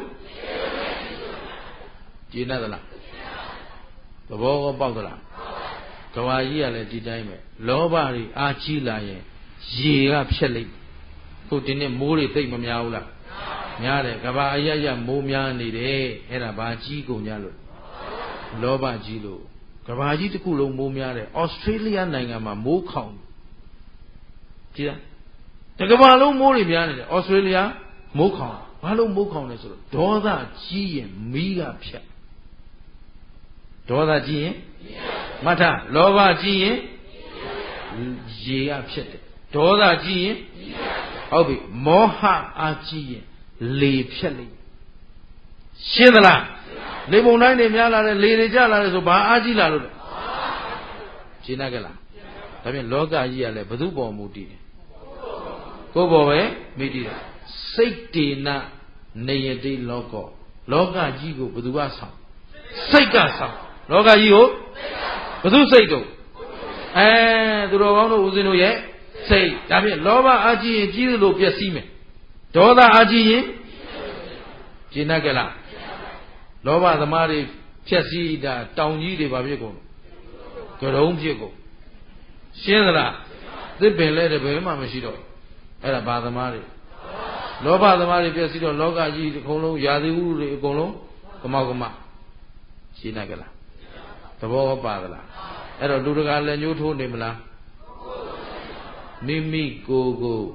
ကျင်းသလားသဘောကောပေါက်သလားကဘာကြီးကလည်းဒီတိုင်းပဲလောဘတွေအားကြီးလာရင်ရေကဖြစ်လိမ့်ခုဒီနေ့မိုးတွေသိပ်မများဘူးလားများတယ်ကဘာအရရမိုးများနေတယ်အဲ့ဒါဘာကြီးကုန်ကြလို့လောဘကြီးလို့ကဘာကြီးတစ်ခုလုံးမိုးများတယ်ဩစတြေးလျနိုင်ငံမှာမိုးခေါင်ကြည့်လားတကဘာလုံးမိုးတွေများနေတယ်ဩစတြေးလျမိုးခေါင်ဘာလို့မိုးခေါင်လဲဆိုတော့ဒေါသကြီးရင်မီးကဖြတ်ဒေါသကြီးရင်မှတ်ထားလောဘကြီးရင်ရေကဖြစ်တယ်ဒေါသကြီးရင်ဟုတ်ပြီမောဟအားကြီးရင်လေဖြတ်လိမ့်ရှင်းသလားလေပုံတိုင်းတွေများလာတယ်လေတွေကျလာတယ်ဆိုဘာအားကြီးလာလို့လဲရှင်းတတ်ကြလားဒါဖြင့်လောကကြီးကလည်းဘု து ပေါ်မူတည်တယ်ကိုယ်ပေါ်ပဲမိတည်တယ်စိတ်တေနနေယတိလောကောလောကကြီးကိုဘု து ကဆောင်စိတ်ကဆောင်လောကကြီးကိုဘု து စိတ်တို့သူတော်ကောင်းတို့ဦးဇင်းတို့ရဲ့စိတ်ဒါဖြင့်လောဘအားကြီးရင်ကြီးသလိုပျက်စီးမယ်ဒေါသအားကြီးရင်ရှင်းတတ်ကြလားလောဘသမားတွေဖြက်စီးတာတောင်ကြီးတွေဘာဖြစ်ကုန်ကရုံးဖြစ်ကုန်ရှင်းသလားသစ်ပင်လဲတပင်မှမရှိတော့အဲ့ဒါဘာသမားတွေလောဘသမားတွေဖြက်စီးတော့လောကကြီးအကုန်လုံးယာတိဥတွေအကုန်လုံးကမောက်ကမရှင်းနိုင်ကြလားသဘောပါသလားအဲ့တော့လူတကာလည်းညှိုးထိုးနေမလားမိမိကိုယ်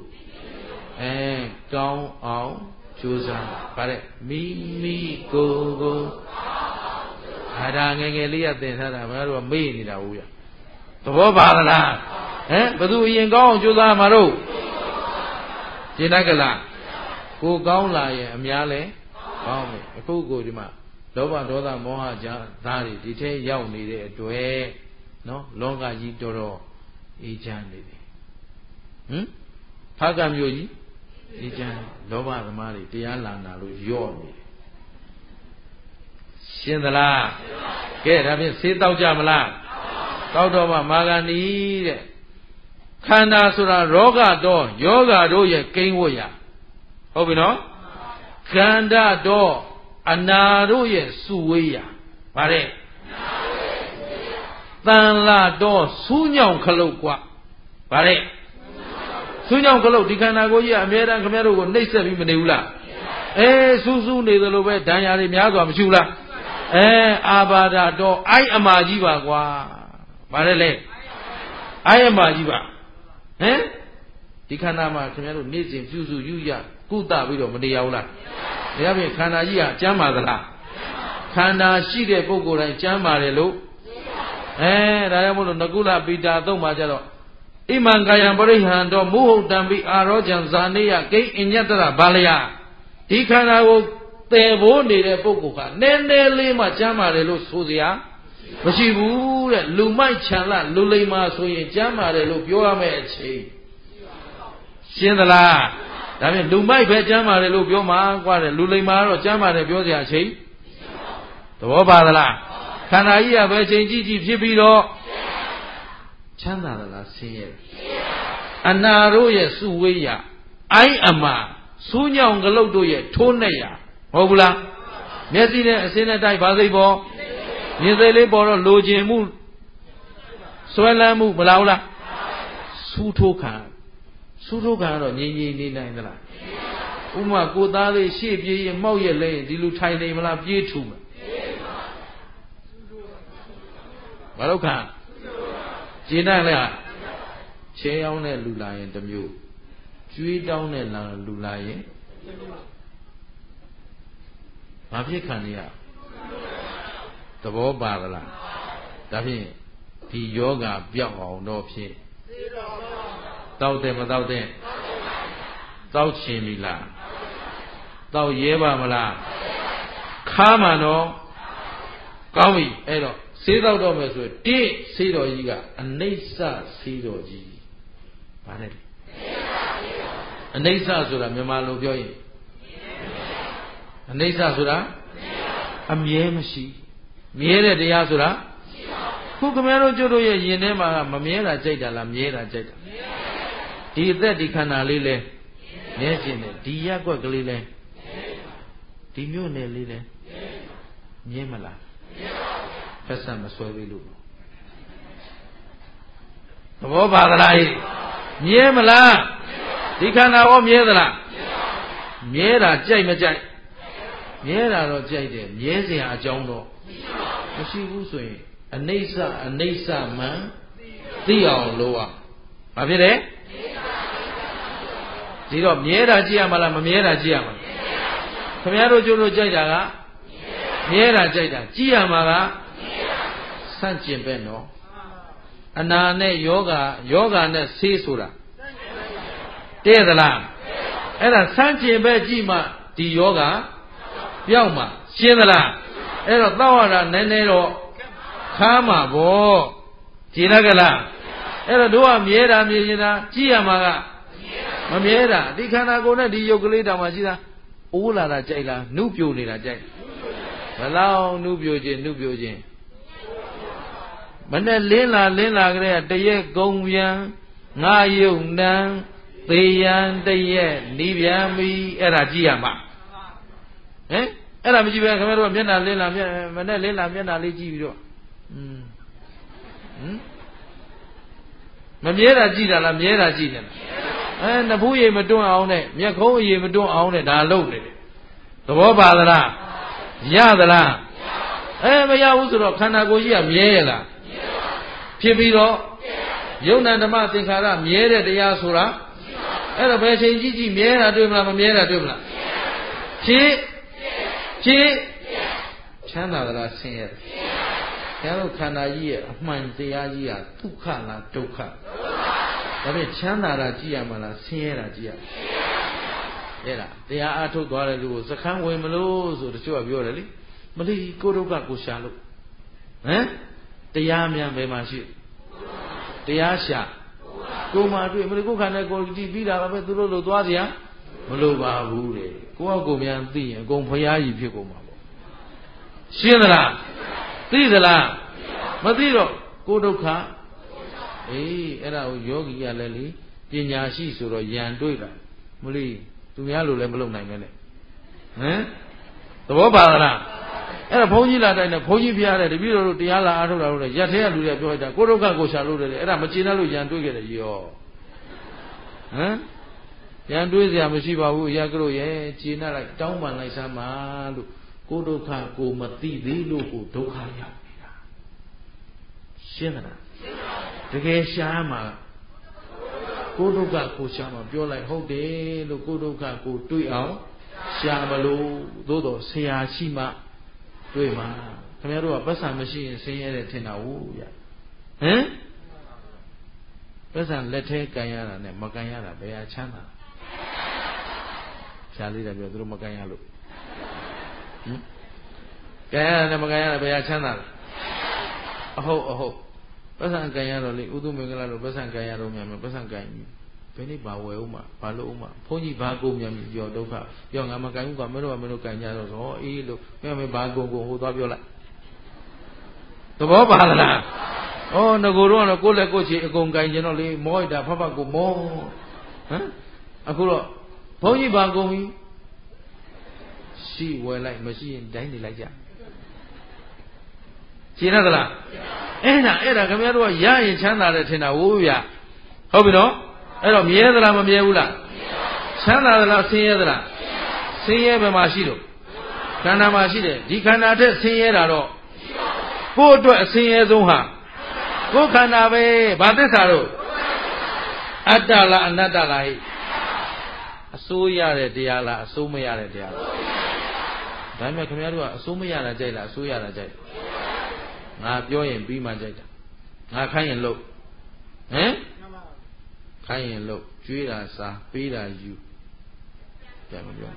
ကောင်းအောင်ကြိုးစားဗါတဲ့မိမိကိုယ်အားဒါငယ်လေးကသင်ထားတာဘာလို့မေ့နေတာဟုတ်ရသဘောပါလားဘသူအရင်ကောင်းအောင်ကြိုးစားမှာတော့ရှင်းတတ်ကြလားကိုကောင်းလာရင်အများလဲကောင်းမယ်အခုကိုဒီမှာလောဘဒေါသမောဟကြားသားတွေဒီထဲရောက်နေတဲ့အတွက်နော်လောကကြီးတော်တော်အေးချမ်းနေတယ်ဖားကမျိုးကြီးအေးချမ်းလောဘသမားတွေတရားလာနာလို့ယော့နေတယ်ရှင်းသလားကဲဒါဖြင့်ဆေးတောက်ကြမလားတောက်တော့မှမာဂန္ဒီတဲ့ခန္ဓာဆိုတာရောဂတော့ယောဂတို့ရဲ့ကိန်းဝတ်ရဟုတ်ပြီနော်ခန္ဓာတော့အနာတို့ရဲ့စုဝေးရဗါတဲ့တန်လာတော့စူးညောင်ခလုတ်กว่าဗါတဲ့စူးညောင်ခလုတ်ဒီခန္ဓာကိုယ်ကြီးကအမြဲတမ်းခင်ဗျားတို့ကိုနှိပ်စက်ပြီးမနေဘူးလားစူးစူးနေသလိုပဲဒဏ်ရာတွေများစွာမရှိဘူးလားအာဘာဒတော့အိုက်အမာကြီးပါကွာဗါတဲ့လေအိုက်အမာကြီးပါဒီခန္ဓာမှာခင်ဗျားတို့နေ့စဉ်ပြုစုယူရကုသပြီးတော့မနေရဘူးလားဒါဖြင့်ခန္ဓာကြီးကကျမ်းပါသလားခန္ဓာရှိတဲ့ပုဂ္ဂိုလ်တိုင်းကျမ်းပါတယ်လို့ဒါကြောင့်မို့လို့နကုလပိတာသုံးပါကြတော့ဣမံကာယံပရိဟံတော့မုဟုတ်တံပိအာရောကြံဇာနေယဂိအညတရဘာလယဒီခန္ဓာကိုတည်ဖို့နေတဲ့ပုဂ္ဂိုလ်ကနည်းနည်းလေးမှကျမ်းပါတယ်လို့ဆိုစရာမရှိဘူးတဲ့လူမိုက်ချန်လလူလိမ္မာဆိုရင်ကျမ်းပါတယ်လို့ပြောရမယ့်အချိန်ရှင်းသလားဒါဖြင့်လူမိုက်ပဲကျမ်းပါတယ်လို့ပြောမှာกว่าတယ်လူလိမ္မာတော့ကျမ်းပါတယ်ပြောစရာအချိန်သဘောပါသလားခန္ဓာကြီးကပဲအချိန်ကြီးကြီးဖြစ်ပြီးတော့ချမ်းသာသလားဆင်းရဲအနာတို့ရဲ့စုဝေးရအိုင်းအမစူးညောင်ကလုတ်တို့ရဲ့ထိုးနှက်ရဟုတ်ဘူးလားမျက်စိနဲ့အစင်းနဲ့တိုက်ဘာစိတ်ပေါ်မြင်စိတ်လေးပေါ်တော့လိုချင်မှုဆွဲလန်းမှုမလားဘူးလားစူးထိုးခံတော့ငြိမ်ငြိမ်နေနိုင်သလားဥမာကိုသားလေးရှေ့ပြေးရင်မောက်ရက်လဲရင်ဒီလူထိုင်နေမလားပြေးထူမလားဘာလို့ခံကျင်းနိုင်လဲချဲရောက်တဲ့လူလာရင်တစ်မျိုးကျွေးတောင်းတဲ့လူလာရင်ဘာဖြစ်ခံရသဘောပါသလားဒါဖြင့်ဒီယောဂပြောက်အောင်တော့ဖြစ်တောက်တယ်မတောက်တဲ့တောက်ချင်ပြီလားတောက်ရဲပါမလားခါမှတော့ကောင်းပြီအဲ့တော့ဆေးတောက်တော့မယ်ဆိုတိဆေးတော်ကြီးကအနိစ္စဆေးတော်ကြီးဗါနဲ့အနိစ္စဆိုတာမြန်မာလိုပြောရင်အနိစ္စဆိုတာအမြဲမရှိမြဲတဲ့တရားဆိုတာခုခင်ဗျားတို့ကျတို့ရဲ့ယင်ထဲမှာမမြဲတာကြိုက်တာလားမြဲတာကြိုက်တာဒီအသက်ဒီခန္ဓာလေးလဲမြဲခြင်းနဲ့ဒီရက်ွက်ကလေးလဲဒီမြို့နယ်လေးလဲမြဲမလားဖက်ဆက်မဆွဲသေးလို့သဘောပါသလားမြဲမလားဒီခန္ဓာရောမြဲသလားမြဲတာကြိုက်မကြိုက်မြဲတာတော့ကြိုက်တယ်မြဲစရာအကြောင်းတော့မရှိဘူးဆိုရင်အနိစ္စမှန်သိအောင်လို့ဘာဖြစ်လဲဒီတော့မြဲတာကြည့်ရမလားမမြဲတာကြည့်ရမလားခင်ဗျားတို့ကျိုးတို့ကြိုက်တာကမြဲတာကြိုက်တာကြည့်ရမှာကဆန့်ကျင်ပဲနော်အနာနဲ့ယောဂနဲ့ဆေးဆိုတာတဲ့သလားအဲ့ဒါဆန့်ကျင်ပဲကြည့်မှဒီယောဂပြောက်မှရှင်းသလားအဲ့တော့တောက်ရတာနည်းနည်းတော့ခါမှာပေါ့ကြည်ရကလားအဲ့တော့တို့ကမြဲတာမြင်နေတာကြည့်ရမှာကမမြဲတာဒီခန္ဓာကိုယ်နဲ့ဒီယုတ်ကလေးတောင်မှရှိတာအိုးလာတာကြိုက်လားနှုတ်ပြိုနေတာကြိုက်ဘလောက်နှုတ်ပြိုခြင်းမနဲ့လင်းလာကြတဲ့တရက်ကုံပြန်ငါယုံနံသေရန်တရက်နီးပြန်ပြီအဲ့ဒါကြည့်ရမှာအဲ့ဒါမကြည့်ပဲခင်ဗျားတို့ကမျက်နှာလင်းလာမနဲ့လင်းလာမျက်နှာလေးကြည့်ပြီးတော့မမြဲတာကြည့်တာလားမြဲတာကြည့်တယ်လားနဖူးရည်မတွန်းအောင်နဲ့မျက်ခုံးအရည်မတွန်းအောင်နဲ့ဒါလုပ်နေတယ်သဘောပါသလားရသလားမရဘူးဆိုတော့ခန္ဓာကိုယ်ကြီးကမြဲရလားဖြစ်ပြီးတော့ယုံနာဓမ္မသင်္ခါရမြဲတဲ့တရားဆိုတာအဲ့တော့ဘယ်ချိန်ကြီးမြဲတာတွေ့မလားမမြဲတာတွေ့မလားဖြစ်ချမ်းသာသလားဆင်းရဲတယ်ဘုရားတို့ခန္ဓာကြီးရဲ့အမှန်တရားကြီးဟာဒုက္ခလားဒုက္ခဒါဖြင့်ချမ်းသာတာကြည့်ရမှာလားဆင်းရဲတာကြည့်ရအဲ့ဒါတရားအားထုတ်သွားတဲ့လူကိုစခန်းဝင်မလို့ဆိုတချို့ကပြောတယ်လေမလီကိုဒုက္ခကိုရှာလို့တရားမြန်ဘယ်မှာရှိတရားရှာကိုမှတွေ့မလီကိုခန္ဓာကိုကြည့်ပြီးတာပဲသူတို့လိုသွားစရာမလိုပါဘူးတဲ့ကိုယ့်အကိုမြန်သိရင်အကုန်ဖရာကြီးဖြစ်ကုန်မှာပေါ့ရှင်းသလားသိသလားမသိတော့ကိုဒုက္ခအဲ့ဒါကိုယောဂီကလည်းလေပညာရှိဆိုတော့ယံတွေ့တာမလို့သူများလိုလည်းမလုပ်နိုင်ပဲနဲ့ဟမ်သဘောပါလားအဲ့ဒါဘုန်းကြီးလာတိုင်းနဲ့ဘုန်းကြီးဖျားတယ်တပည့်တော်တို့တရားလာအားထုတ်တာလို့ရက်သေးရလူတွေပြောလိုက်တာကိုဒုက္ခကိုရှာလို့တယ်အဲ့ဒါမကျေနပ်လို့ယံတွေ့ခဲ့တယ်ရောဟမ်ယံတွေးစရာမရှိပါဘူးရကလို့ရဲ့ကျေနပ်လိုက်တောင်းပန်လိုက်စမ်းပါလို့ကိုဒုက္ခကိုမသိသေးလို့ကိုဒုက္ခရောက်နေတာရှင်းသလားတကယ်ရှားမှာကိုဒုက္ခကိုရှားမှာပြောလိုက်ဟုတ်တယ်လို့ကိုဒုက္ခကိုတွေးအောင်ရှားမလို့သို့တော်ဆရာရှိမှတွေးမှာခင်ဗျားတို့ကပတ်စံမရှိရင်ဆင်းရဲတယ်ထင်တာဟုတ်ရဟမ်ပတ်စံလက်ထဲကန်ရတာနဲ့မကန်ရတာဘယ်ဟာချမ်းသာဖြာလေးတယ်ပြောသူတို့မကန်ရလို့ဟင်ကန်ရတာနဲ့မကန်ရတာဘယ်ဟာချမ်းသာလဲအဟုတ်ပတ်စံကန်ရတော့လေဥဒုမင်္ဂလာလို့ပတ်စံကန်ရတော့မြန်မယ်ပတ်စံကန်ပြီဘယ်နည်းပါဝယ်ဦးမှာဘာလို့ဦးမှာဘုန်းကြီးဘာကုန်မြန်ပြီပြောဒုက္ခပြောငါမကန်ဘူးကမင်းတို့ကန်ကြတော့ဟောအေးလို့မင်းဘာကုန်ဟိုသွားပြောလိုက်သဘောပါလားဩငကိုတော့ကိုလက်ကိုချီအကုန်ကန်ကျင်တော့လေမောလိုက်တာဖဖကိုမောဟမ်အခုတော့ဘုန်းကြီးဘာကုန်ပြီရှိဝယ်လိုက်မရှိရင်တိုင်းနေလိုက်ကြရှင်းရသလားအဲ့ဒါခင်ဗျားတို့ကရရင်ချမ်းသာတယ်ထင်တာဝိုးဗျဟုတ်ပြီနော်အဲ့တော့မြဲသလားမမြဲဘူးလားချမ်းသာသလားဆင်းရဲသလားဆင်းရဲဘယ်မှာရှိလို့ခန္ဓာမှာရှိတယ်ဒီခန္ဓာထက်ဆင်းရဲတာတော့ကိုယ့်အတွက်အဆင်းရဲဆုံးဟာကိုယ်ခန္ဓာပဲဘာသစ္စာတော့အတ္တလားအနတ္တလားဟိအစိုးရတဲ့တရားလားအစိုးမရတဲ့တရားလားဒါပေမဲ့ခင်ဗျားတို့ကအစိုးမရတာကြိုက်လားအစိုးရတာကြိုက်ငါပြောရင်ပြီးမှကြိုက်တာငါခိုင်းရင်လုပ်ဟမ်ခိုင်းရင်လုပ်ကျွေးတာစားပေးတာယူပြန်မပြော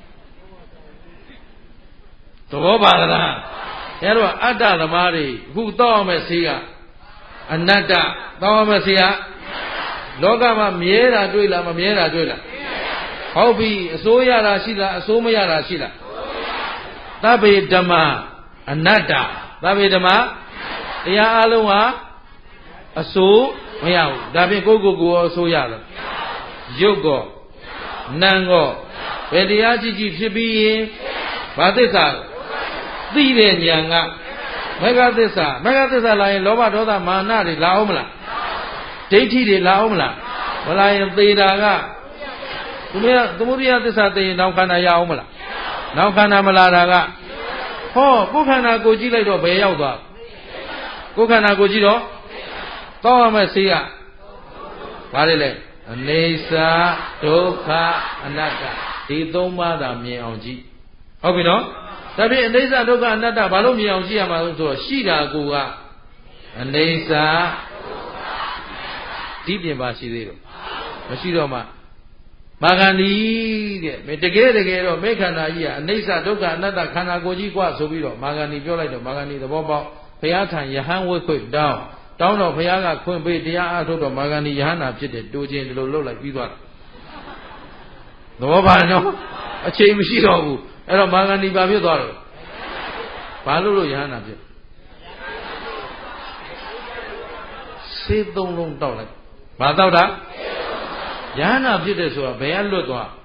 သဘောပါလားအဲတော့အတ္တသမားတွေအခုတောက်အောင်မဲ့ဆေးကအနတ္တတောက်အောင်မဲ့ဆေးကလောကမှာမြဲတာတွေ့လားမမြဲတာတွေ့လားဟုတ်ပြီအစိုးရတာရှိလားအစိုးမရတာရှိလားသဗ္ဗေဓမ္မာအနတ္တသဗ္ဗေဓမ္မာတရားအလုံးဟာအစိုးမရဘူးဒါဖြင့်ကိုအစိုးရလားရုပ်ကောနာမ်ကောဘယ်တရားကြည့်ဖြစ်ပြီးရင်ဘာသစ္စာသိတဲ့ဉာဏ်ကမဂ္ဂသစ္စာလာရင်လောဘဒေါသမာနတွေလာအောင်မလားဒိဋ္ဌိတွေလာအောင်မလားမလာရင်သေတာကသမုဒိယသစ္စာသိရင်နောက်ခန္ဓာရအောင်မလားနောက်ခန္ဓာမလာတာကဟောကိုယ်ခန္ဓာကိုကြည့်လိုက်တော့ဘယ်ရောက်သွားကိုယ်ခန္ဓာကိုကြည့်တော့တောင်းရမယ့်ဆေးကဘာလဲလဲအနေစာဒုက္ခအနတ္တဒီသုံးပါးသာမြင်အောင်ကြည့်ဟုတ်ပြီနော်ဒါဖြင့်အနေစာဒုက္ခအနတ္တဘာလို့မြင်အောင်ကြည့်ရမှာလဲဆိုတော့ရှိတာကိုကအနေစာဒီပြင်ပါရှိသေးတော့မရှိတော့မှမာဂန္ဒီတဲ့တကယ်တော့မေခန္ဓာကြီးကအနိစ္စဒုက္ခအနတ္တခန္ဓာကိုယ်ကြီးกว่าဆိုပြီးတော့မာဂန္ဒီပြောလိုက်တော့မာဂန္ဒီသဘောပေါက်ဘုရားထံယဟန်ဝိခွတ်တောင်းတော့ဘုရားကခွင့်ပေးတရားအားထုတ်တော့မာဂန္ဒီယဟန်နာဖြစ်တဲ့တိုးခြင်းဒီလိုလှုပ်လိုက်ပြီးသွားတာသဘောပါနော်အချိန်မရှိတော့ဘူးအဲ့တော့မာဂန္ဒီဘာဖြစ်သွားတော့ဘာလို့ယဟန်နာဖြစ်ဆေးသုံးလုံးတောက်လိုက်ဘာတောက်တာယဟနာဖြစ်တယ်ဆိုတာဘယ်ကလွတ်သွား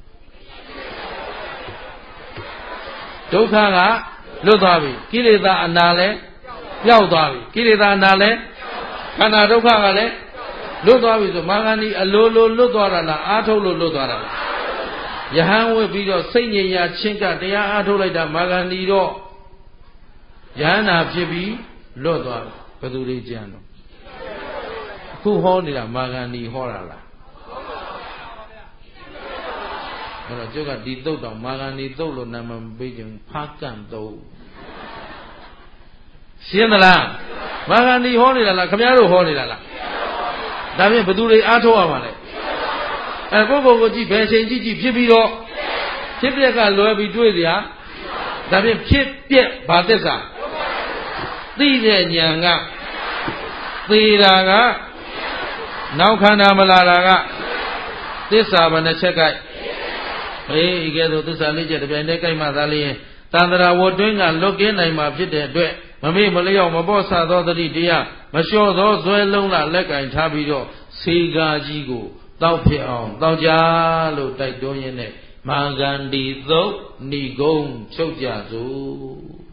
ဒုက္ခကလွတ်သွားပြီကိလေသာအနာလည်းပျောက်သွားပြီကိလေသာအနာလည်းခန္ဓာဒုက္ခကလည်းလွတ်သွားပြီဆိုမာဂန္ဒီအလိုလွတ်သွားတာလားအာထုတ်လို့လွတ်သွားတာလားယဟန်ဝတ်ပြီးတော့စိတ်ငြိမ်ရာချင်းကတရားအာထုတ်လိုက်တာမာဂန္ဒီတော့ယဟနာဖြစ်ပြီးလွတ်သွားဘယ်သူတွေကြံတော့အခုဟောနေတာမာဂန္ဒီဟောတာလားအဲ့တော့ကျုပ်ကဒီသုတ်တောင်မာဂန္ဒီသုတ်လို့နာမမပေးခြင်းဖားကန့်သုတ်ရှင်းသလားမာဂန္ဒီဟောနေတာလားခင်ဗျားတို့ဟောနေတာလားဒါဖြင့်ဘယ်သူတွေအားထုတ်ရမှာလဲကိုကြည့်ဘယ်ချိန်ကြည့်ဖြစ်ပြီးတော့ဖြစ်ပျက်ကလွယ်ပြီးတွေးစရာဒါဖြင့်ဖြစ်ပျက်ဘာသစ္စာသိတဲ့ဉာဏ်ကသေတာကနောက်ခန္ဓာမလာတာကသစ္စာဘယ်နှချက်ကဲဤကဲ့သို့သစ္စာလေးချက်တစ်ပြိုင်တည်းကြိုက်မှသာလျှင်တန္တရာဝတ်တွင်းကလွတ်ကင်းနိုင်မှာဖြစ်တဲ့အတွက်မမေ့မလျော့မပေါ့ဆသောတတိတရားမလျှော့သောဇွဲလုံးလာလက်ကင်ထားပြီးတော့ဆေးကားကြီးကိုတောက်ဖြစ်အောင်တောက်ကြလို့တိုက်တွန်းရင်းနဲ့မာဂန္ဒီသုတ်ဏိဂုံချုပ်ကြစို့